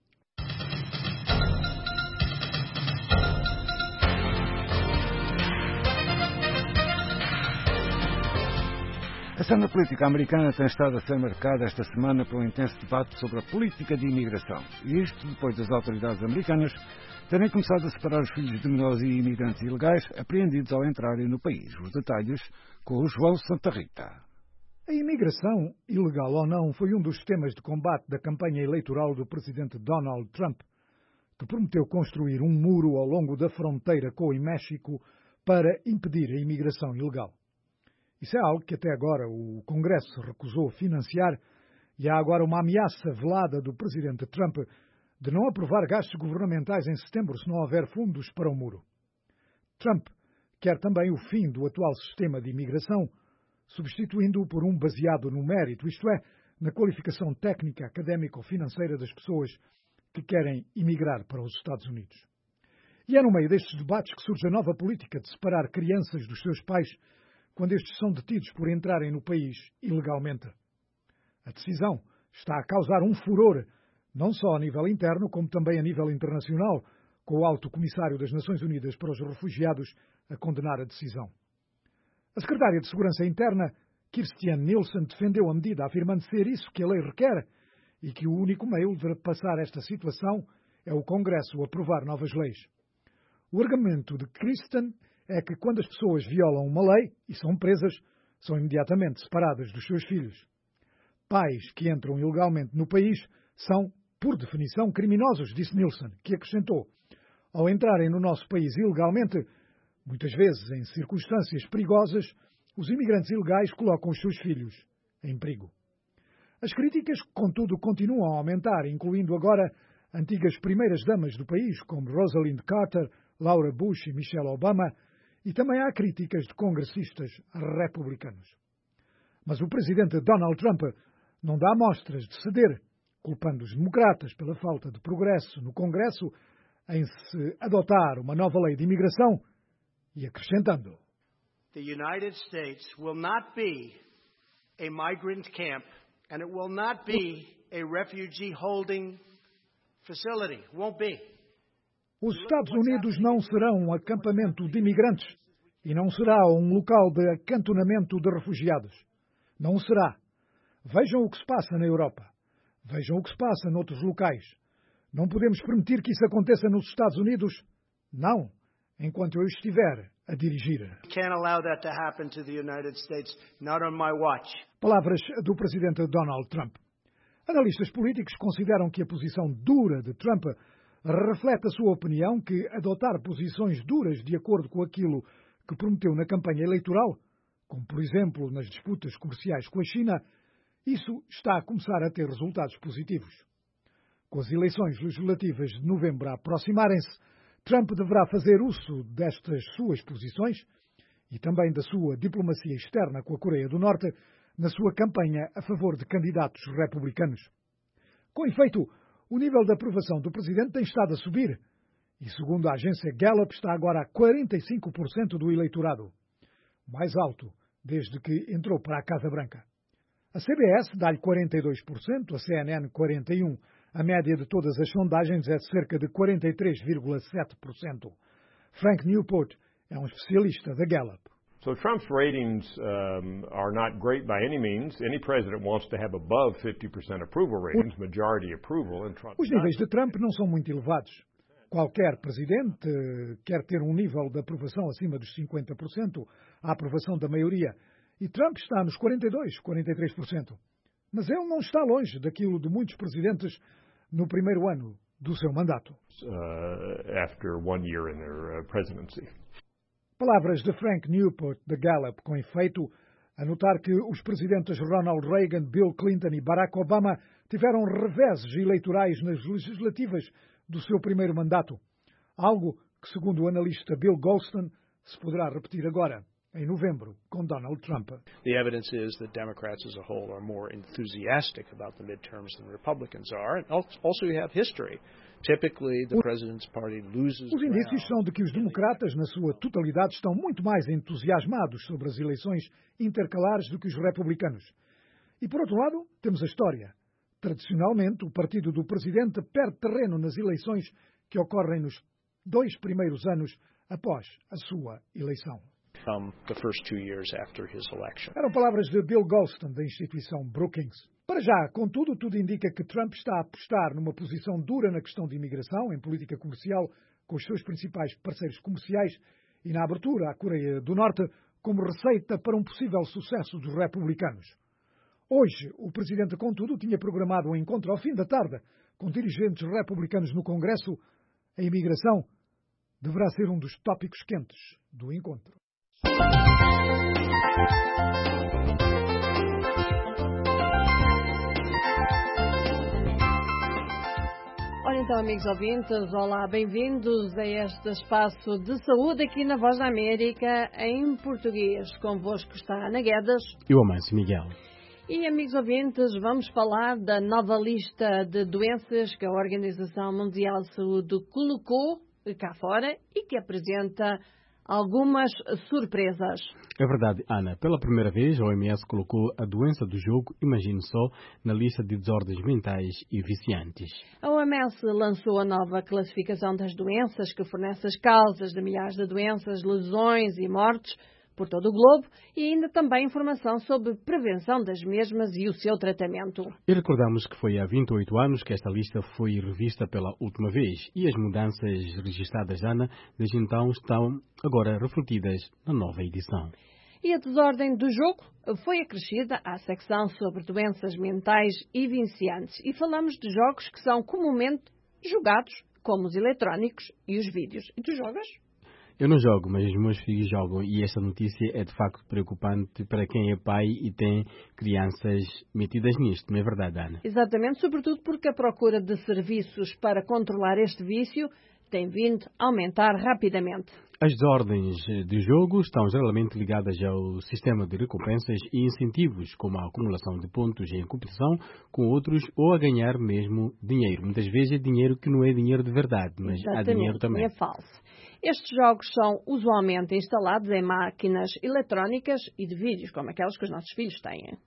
S9: A cena política americana tem estado a ser marcada esta semana por um intenso debate sobre a política de imigração. E isto depois das autoridades americanas terem começado a separar os filhos de menores e imigrantes ilegais apreendidos ao entrarem no país. Os detalhes com o João Santa Rita.
S2: A imigração, ilegal ou não, foi um dos temas de combate da campanha eleitoral do presidente Donald Trump, que prometeu construir um muro ao longo da fronteira com o México para impedir a imigração ilegal. Isso é algo que até agora o Congresso recusou financiar e há agora uma ameaça velada do presidente Trump de não aprovar gastos governamentais em setembro se não houver fundos para o muro. Trump quer também o fim do atual sistema de imigração, substituindo-o por um baseado no mérito, isto é, na qualificação técnica, académica ou financeira das pessoas que querem imigrar para os Estados Unidos. E é no meio destes debates que surge a nova política de separar crianças dos seus pais quando estes são detidos por entrarem no país ilegalmente. A decisão está a causar um furor, não só a nível interno, como também a nível internacional, com o Alto Comissário das Nações Unidas para os Refugiados a condenar a decisão. A secretária de Segurança Interna, Kirstjen Nielsen, defendeu a medida, afirmando ser isso que a lei requer e que o único meio de passar esta situação é o Congresso aprovar novas leis. O argumento de Kirstjen é que quando as pessoas violam uma lei e são presas, são imediatamente separadas dos seus filhos. Pais que entram ilegalmente no país são, por definição, criminosos, disse Nielsen, que acrescentou: ao entrarem no nosso país ilegalmente, muitas vezes em circunstâncias perigosas, os imigrantes ilegais colocam os seus filhos em perigo. As críticas, contudo, continuam a aumentar, incluindo agora antigas primeiras-damas do país, como Rosalind Carter, Laura Bush e Michelle Obama, e também há críticas de congressistas republicanos. Mas o presidente Donald Trump não dá amostras de ceder, culpando os democratas pela falta de progresso no Congresso em se adotar uma nova lei de imigração e acrescentando:
S1: The United States will not be a migrant camp and it will not be a refugee holding facility. Won't be.
S2: Os Estados Unidos não serão um acampamento de imigrantes e não será um local de acantonamento de refugiados. Não será. Vejam o que se passa na Europa. Vejam o que se passa noutros locais. Não podemos permitir que isso aconteça nos Estados Unidos? Não, enquanto eu estiver a dirigir.
S1: Can't allow that to happen to the United States, not on my watch.
S2: Palavras do presidente Donald Trump. Analistas políticos consideram que a posição dura de Trump reflete a sua opinião que adotar posições duras de acordo com aquilo que prometeu na campanha eleitoral, como por exemplo nas disputas comerciais com a China, isso está a começar a ter resultados positivos. Com as eleições legislativas de novembro a aproximarem-se, Trump deverá fazer uso destas suas posições e também da sua diplomacia externa com a Coreia do Norte na sua campanha a favor de candidatos republicanos. Com efeito, o nível de aprovação do presidente tem estado a subir e, segundo a agência Gallup, está agora a quarenta e cinco por cento do eleitorado, mais alto desde que entrou para a Casa Branca. A C B S dá-lhe quarenta e dois por cento, a C N N quarenta e um por cento. A média de todas as sondagens é de cerca de quarenta e três vírgula sete por cento. Frank Newport é um especialista da Gallup.
S4: So Trump's ratings um, are not great by any means. Any president wants to have above fifty percent approval ratings, majority approval, and Trump.
S2: Os níveis de Trump não são muito elevados. Qualquer presidente quer ter um nível de aprovação acima dos cinquenta por cento, a aprovação da maioria, e Trump está nos quarenta e dois, quarenta e três por cento. Mas ele não está longe daquilo de muitos presidentes no primeiro ano do seu mandato.
S4: Uh, after one year in their uh, presidency.
S2: Palavras de Frank Newport, da Gallup, com efeito, a notar que os presidentes Ronald Reagan, Bill Clinton e Barack Obama tiveram reveses eleitorais nas legislativas do seu primeiro mandato, algo que, segundo o analista Bill Goldston, se poderá repetir agora, em novembro, com Donald Trump.
S13: The evidence is that Democrats as a whole are more enthusiastic about the midterms than Republicans are. And also you have history. Typically the president's party loses.
S2: Os indícios são de que os democratas, na sua totalidade, estão muito mais entusiasmados sobre as eleições intercalares do que os republicanos. E, por outro lado, temos a história. Tradicionalmente, o partido do presidente perde terreno nas eleições que ocorrem nos dois primeiros anos após a sua eleição.
S13: Um, the first two years after his election.
S2: Eram palavras de Bill Goldston, da instituição Brookings. Para já, contudo, tudo indica que Trump está a apostar numa posição dura na questão de imigração, em política comercial, com os seus principais parceiros comerciais e na abertura à Coreia do Norte, como receita para um possível sucesso dos republicanos. Hoje, o presidente, contudo, tinha programado um encontro ao fim da tarde com dirigentes republicanos no Congresso. A imigração deverá ser um dos tópicos quentes do encontro.
S14: Ora então, amigos ouvintes, olá, bem-vindos a este espaço de saúde aqui na Voz da América, em português. Convosco está Ana Guedes
S19: e o Amâncio Miguel.
S14: E, amigos ouvintes, vamos falar da nova lista de doenças que a Organização Mundial de Saúde colocou cá fora e que apresenta algumas surpresas.
S19: É verdade, Ana. Pela primeira vez, a O M S colocou a doença do jogo, imagine só, na lista de desordens mentais e viciantes.
S14: A O M S lançou a nova classificação das doenças, que fornece as causas de milhares de doenças, lesões e mortes por todo o globo e ainda também informação sobre prevenção das mesmas e o seu tratamento.
S19: E recordamos que foi há vinte e oito anos que esta lista foi revista pela última vez e as mudanças registradas, Ana, desde então estão agora refletidas na nova edição.
S14: E a desordem do jogo foi acrescida à secção sobre doenças mentais e viciantes e falamos de jogos que são comumente jogados, como os eletrónicos e os vídeos. E tu jogas?
S19: Eu não jogo, mas os meus filhos jogam e esta notícia é de facto preocupante para quem é pai e tem crianças metidas nisto, não é verdade, Ana?
S14: Exatamente, sobretudo porque a procura de serviços para controlar este vício tem vindo a aumentar rapidamente.
S19: As desordens de jogo estão geralmente ligadas ao sistema de recompensas e incentivos, como a acumulação de pontos em competição com outros ou a ganhar mesmo dinheiro. Muitas vezes é dinheiro que não é dinheiro de verdade, mas
S14: Exatamente,
S19: há dinheiro também.
S14: É falso. Estes jogos são usualmente instalados em máquinas eletrónicas e de vídeos, como aquelas que os nossos filhos têm.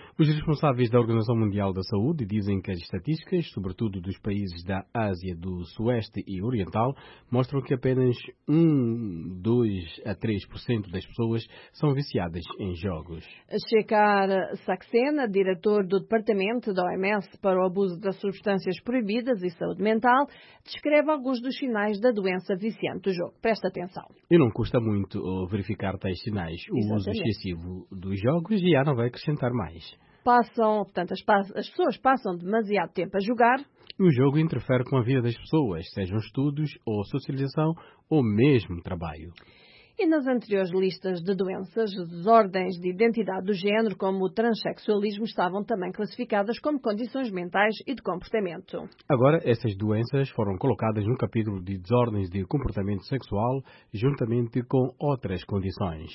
S19: Os responsáveis da Organização Mundial da Saúde dizem que as estatísticas, sobretudo dos países da Ásia do Sueste e Oriental, mostram que apenas um, dois a três por cento das pessoas são viciadas em jogos.
S14: Shekhar Saxena, diretor do Departamento da O M S para o Abuso das Substâncias Proibidas e Saúde Mental, descreve alguns dos sinais da doença viciante do jogo. Presta atenção.
S19: E não custa muito verificar tais sinais. O
S14: Exatamente.
S19: uso excessivo dos jogos já não vai acrescentar mais.
S14: Passam, portanto, as, as pessoas passam demasiado tempo a jogar.
S19: O jogo interfere com a vida das pessoas, sejam estudos ou socialização ou mesmo trabalho.
S14: E nas anteriores listas de doenças, desordens de identidade do género, como o transexualismo, estavam também classificadas como condições mentais e de comportamento.
S19: Agora, essas doenças foram colocadas no capítulo de desordens de comportamento sexual, juntamente com outras condições.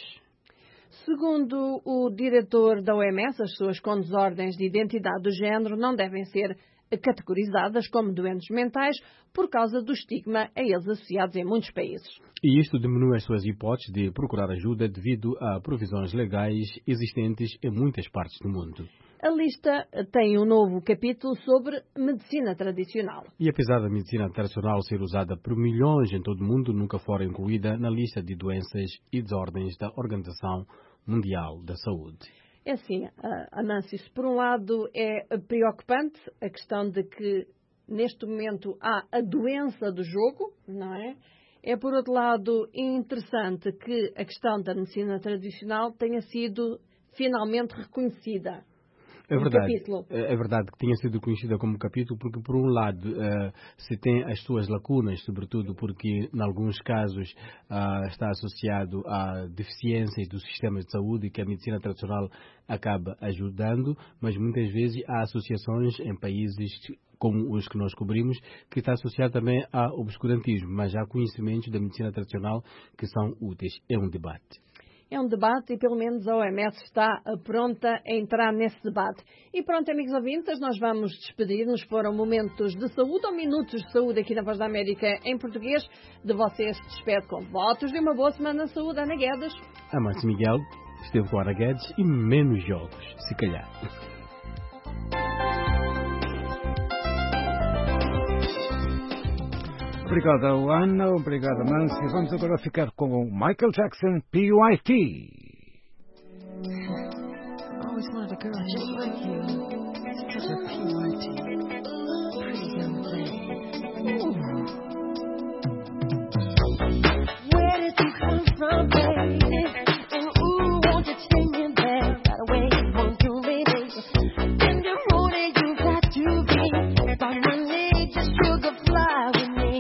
S14: Segundo o diretor da O M S, as pessoas com desordens de identidade do género não devem ser categorizadas como doentes mentais por causa do estigma a eles associados em muitos países.
S19: E isto diminui as suas hipóteses de procurar ajuda devido a provisões legais existentes em muitas partes do mundo.
S14: A lista tem um novo capítulo sobre medicina tradicional.
S19: E apesar da medicina tradicional ser usada por milhões em todo o mundo, nunca fora incluída na lista de doenças e desordens da Organização Mundial da Saúde.
S14: É assim, Anâncio, por um lado é preocupante a questão de que neste momento há a doença do jogo, não é? É por outro lado interessante que a questão da medicina tradicional tenha sido finalmente reconhecida.
S19: É verdade,
S14: capítulo.
S19: é verdade que tinha sido conhecida como capítulo porque, por um lado, uh, se tem as suas lacunas, sobretudo porque, em alguns casos, uh, está associado a deficiências do sistema de saúde que a medicina tradicional acaba ajudando, mas muitas vezes há associações em países como os que nós cobrimos, que está associado também ao obscurantismo, mas há conhecimentos da medicina tradicional que são úteis. É um debate.
S14: É um debate e pelo menos a O M S está pronta a entrar nesse debate. E pronto, amigos ouvintes, nós vamos despedir-nos. Foram momentos de saúde ou minutos de saúde aqui na Voz da América em português. De vocês despede com votos de uma boa semana de saúde, Ana Guedes.
S19: A Márcio Miguel esteve com a Ana Guedes e menos jogos, se calhar.
S2: Obrigado, Ana. Obrigado, Nancy. Vamos agora ficar com o Michael Jackson, P Y T.
S15: I always wanted a girl just like you. Such a P Y T. Pretty young thing. Ooh. Where did you come from, baby? And ooh, won't you take me there right away? Won't you, baby? In the road you got to be. By Monday, just sugar fly with me.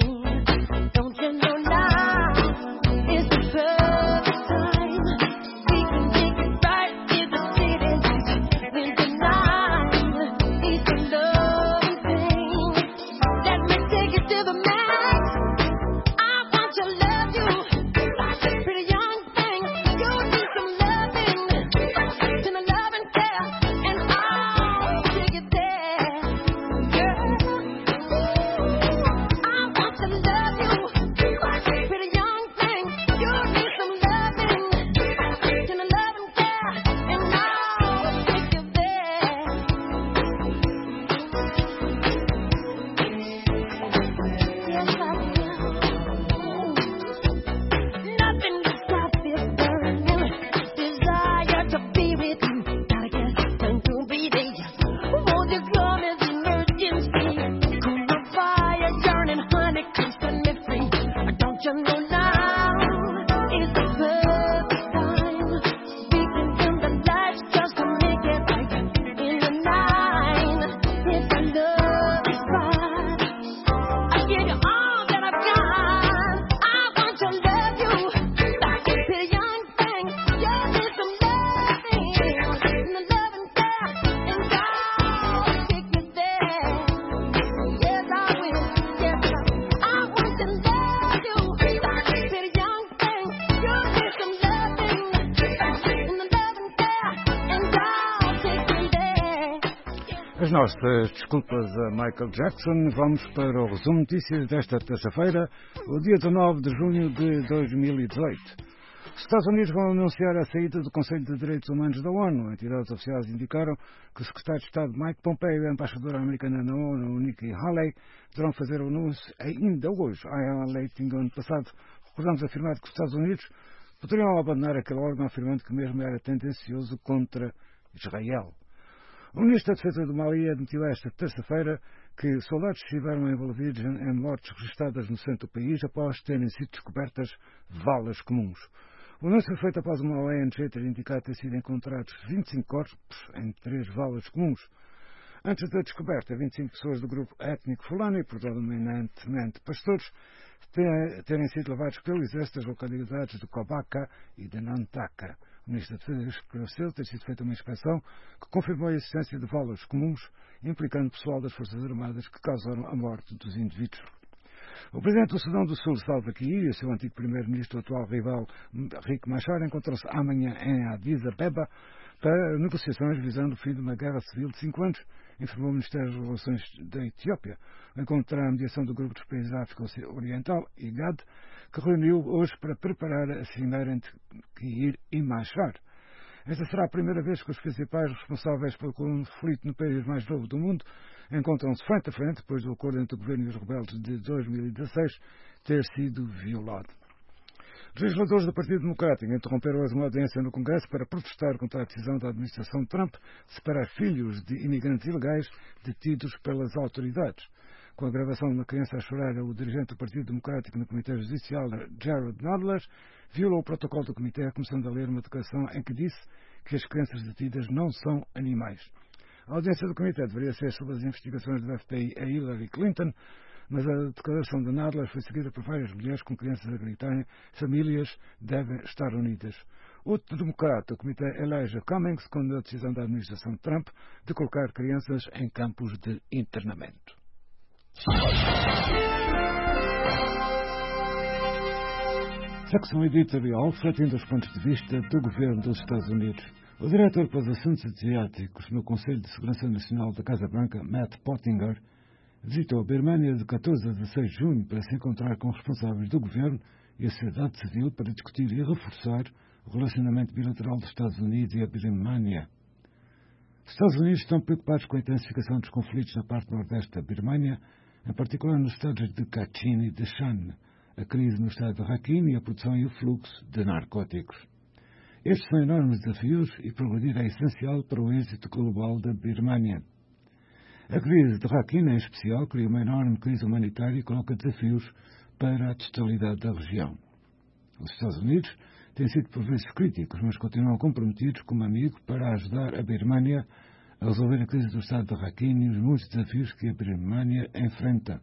S2: As nossas desculpas a Michael Jackson. Vamos para o resumo de notícias desta terça-feira, o dia dezenove de junho de dois mil e dezoito.
S9: Os Estados Unidos vão anunciar a saída do Conselho de Direitos Humanos da ONU. Entidades oficiais indicaram que o secretário de Estado Mike Pompeo e a embaixadora americana na ONU, Nikki Haley, deverão fazer o anúncio ainda hoje. A Haley tinha ano passado, recordamos, afirmado que os Estados Unidos poderiam abandonar aquele órgão, afirmando que mesmo era tendencioso contra Israel. O ministro da Defesa do Mali admitiu esta terça-feira que soldados estiveram envolvidos em mortes registradas no centro do país após terem sido descobertas valas comuns. O anúncio foi feito após uma O N G ter indicado ter sido encontrados vinte e cinco corpos em três valas comuns. Antes da descoberta, vinte e cinco pessoas do grupo étnico fulani, predominantemente pastores, terem sido levados pelo exército das localidades de Kobaka e de Nantaka. O ministro da Defesa esclareceu ter sido feita uma inspeção que confirmou a existência de valas comuns, implicando pessoal das Forças Armadas que causaram a morte dos indivíduos. O presidente do Sudão do Sul, Salva Kiir, e o seu antigo primeiro-ministro, atual rival Riek Machar, encontram-se amanhã em Addis Abeba para negociações visando o fim de uma guerra civil de cinco anos, informou o Ministério das Relações da Etiópia, ao encontrar a mediação do Grupo dos Países da África Oriental, I G A D, que reuniu hoje para preparar a cimeira entre Kiir e Machar. Esta será a primeira vez que os principais responsáveis pelo conflito no país mais novo do mundo encontram-se frente a frente depois do acordo entre o governo e os rebeldes de dois mil e dezasseis ter sido violado. Os legisladores do Partido Democrático interromperam hoje uma audiência no Congresso para protestar contra a decisão da administração Trump de separar filhos de imigrantes ilegais detidos pelas autoridades. Com a gravação de uma criança a chorar, o dirigente do Partido Democrático no Comitê Judicial, Jared Nadler, violou o protocolo do Comitê, começando a ler uma declaração em que disse que as crianças detidas não são animais. A audiência do Comitê deveria ser sobre as investigações do F B I a Hillary Clinton, mas a declaração de Nadler foi seguida por várias mulheres com crianças a gritarem: famílias devem estar unidas. Outro democrata, o Comitê Elijah Cummings, condenou a decisão da administração Trump de colocar crianças em campos de internamento. Secção editorial refletindo os pontos de vista do governo dos Estados Unidos. O diretor para os assuntos asiáticos no Conselho de Segurança Nacional da Casa Branca, Matt Pottinger, visitou a Birmânia de catorze a dezasseis de junho para se encontrar com responsáveis do governo e a sociedade civil para discutir e reforçar o relacionamento bilateral dos Estados Unidos e a Birmânia. Os Estados Unidos estão preocupados com a intensificação dos conflitos na parte nordeste da Birmânia, em particular nos estados de Kachin e de Shan, a crise no estado de Rakhine e a produção e o fluxo de narcóticos. Estes são enormes desafios e progredir é essencial para o êxito global da Birmânia. A crise de Rakhine, em especial, cria uma enorme crise humanitária e coloca desafios para a totalidade da região. Os Estados Unidos têm sido por vezes críticos, mas continuam comprometidos como amigo para ajudar a Birmânia a resolver a crise do estado de Rakhine e os muitos desafios que a Birmânia enfrenta.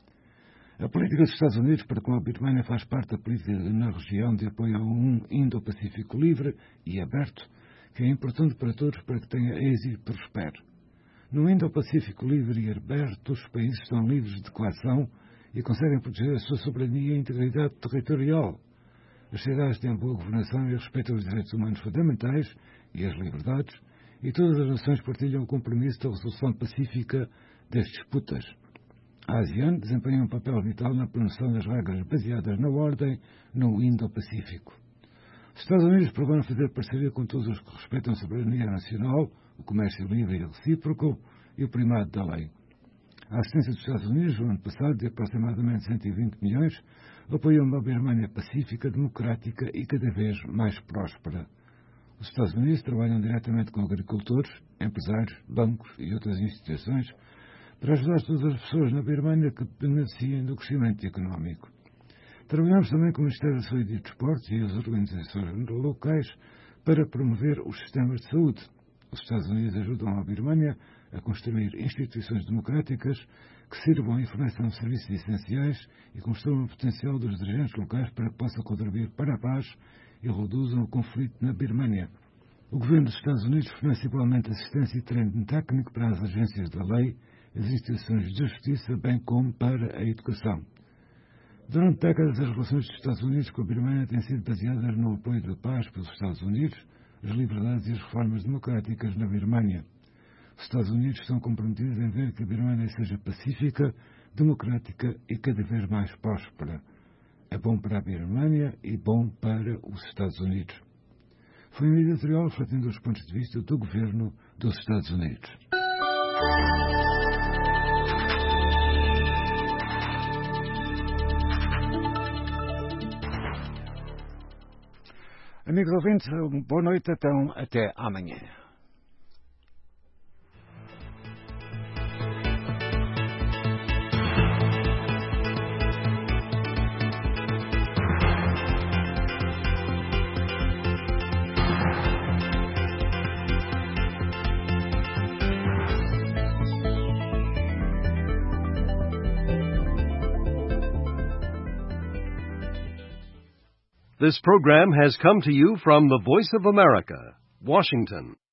S9: A política dos Estados Unidos para com a Birmânia faz parte da política na região de apoio a um Indo-Pacífico livre e aberto, que é importante para todos para que tenha êxito e prospere. No Indo-Pacífico livre e aberto, os países estão livres de coação e conseguem proteger a sua soberania e integridade territorial. As cidades têm boa governação e respeitam os direitos humanos fundamentais e as liberdades, e todas as nações partilham o compromisso da resolução pacífica das disputas. A ASEAN desempenha um papel vital na promoção das regras baseadas na ordem no Indo-Pacífico. Os Estados Unidos procuram fazer parceria com todos os que respeitam a soberania nacional, o comércio livre e recíproco e o primado da lei. A assistência dos Estados Unidos, no ano passado, de aproximadamente cento e vinte milhões, apoiou uma Birmânia pacífica, democrática e cada vez mais próspera. Os Estados Unidos trabalham diretamente com agricultores, empresários, bancos e outras instituições para ajudar todas as pessoas na Birmânia que beneficiem do crescimento económico. Trabalhamos também com o Ministério da Saúde e dos Desportos e as organizações locais para promover os sistemas de saúde. Os Estados Unidos ajudam a Birmânia a construir instituições democráticas que sirvam à informação de serviços essenciais e construam o potencial dos dirigentes locais para que possam contribuir para a paz e reduzam o conflito na Birmânia. O governo dos Estados Unidos fornece igualmente assistência e treino técnico para as agências da lei, as instituições de justiça, bem como para a educação. Durante décadas, as relações dos Estados Unidos com a Birmânia têm sido baseadas no apoio da paz pelos Estados Unidos, as liberdades e as reformas democráticas na Birmânia. Os Estados Unidos estão comprometidos em ver que a Birmânia seja pacífica, democrática e cada vez mais próspera. é bom para a Birmânia e bom para os Estados Unidos. Foi um editorial refletindo os pontos de vista do governo dos Estados Unidos. Amigos ouvintes, boa noite, então até amanhã.
S6: This program has come to you from the Voice of America, Washington.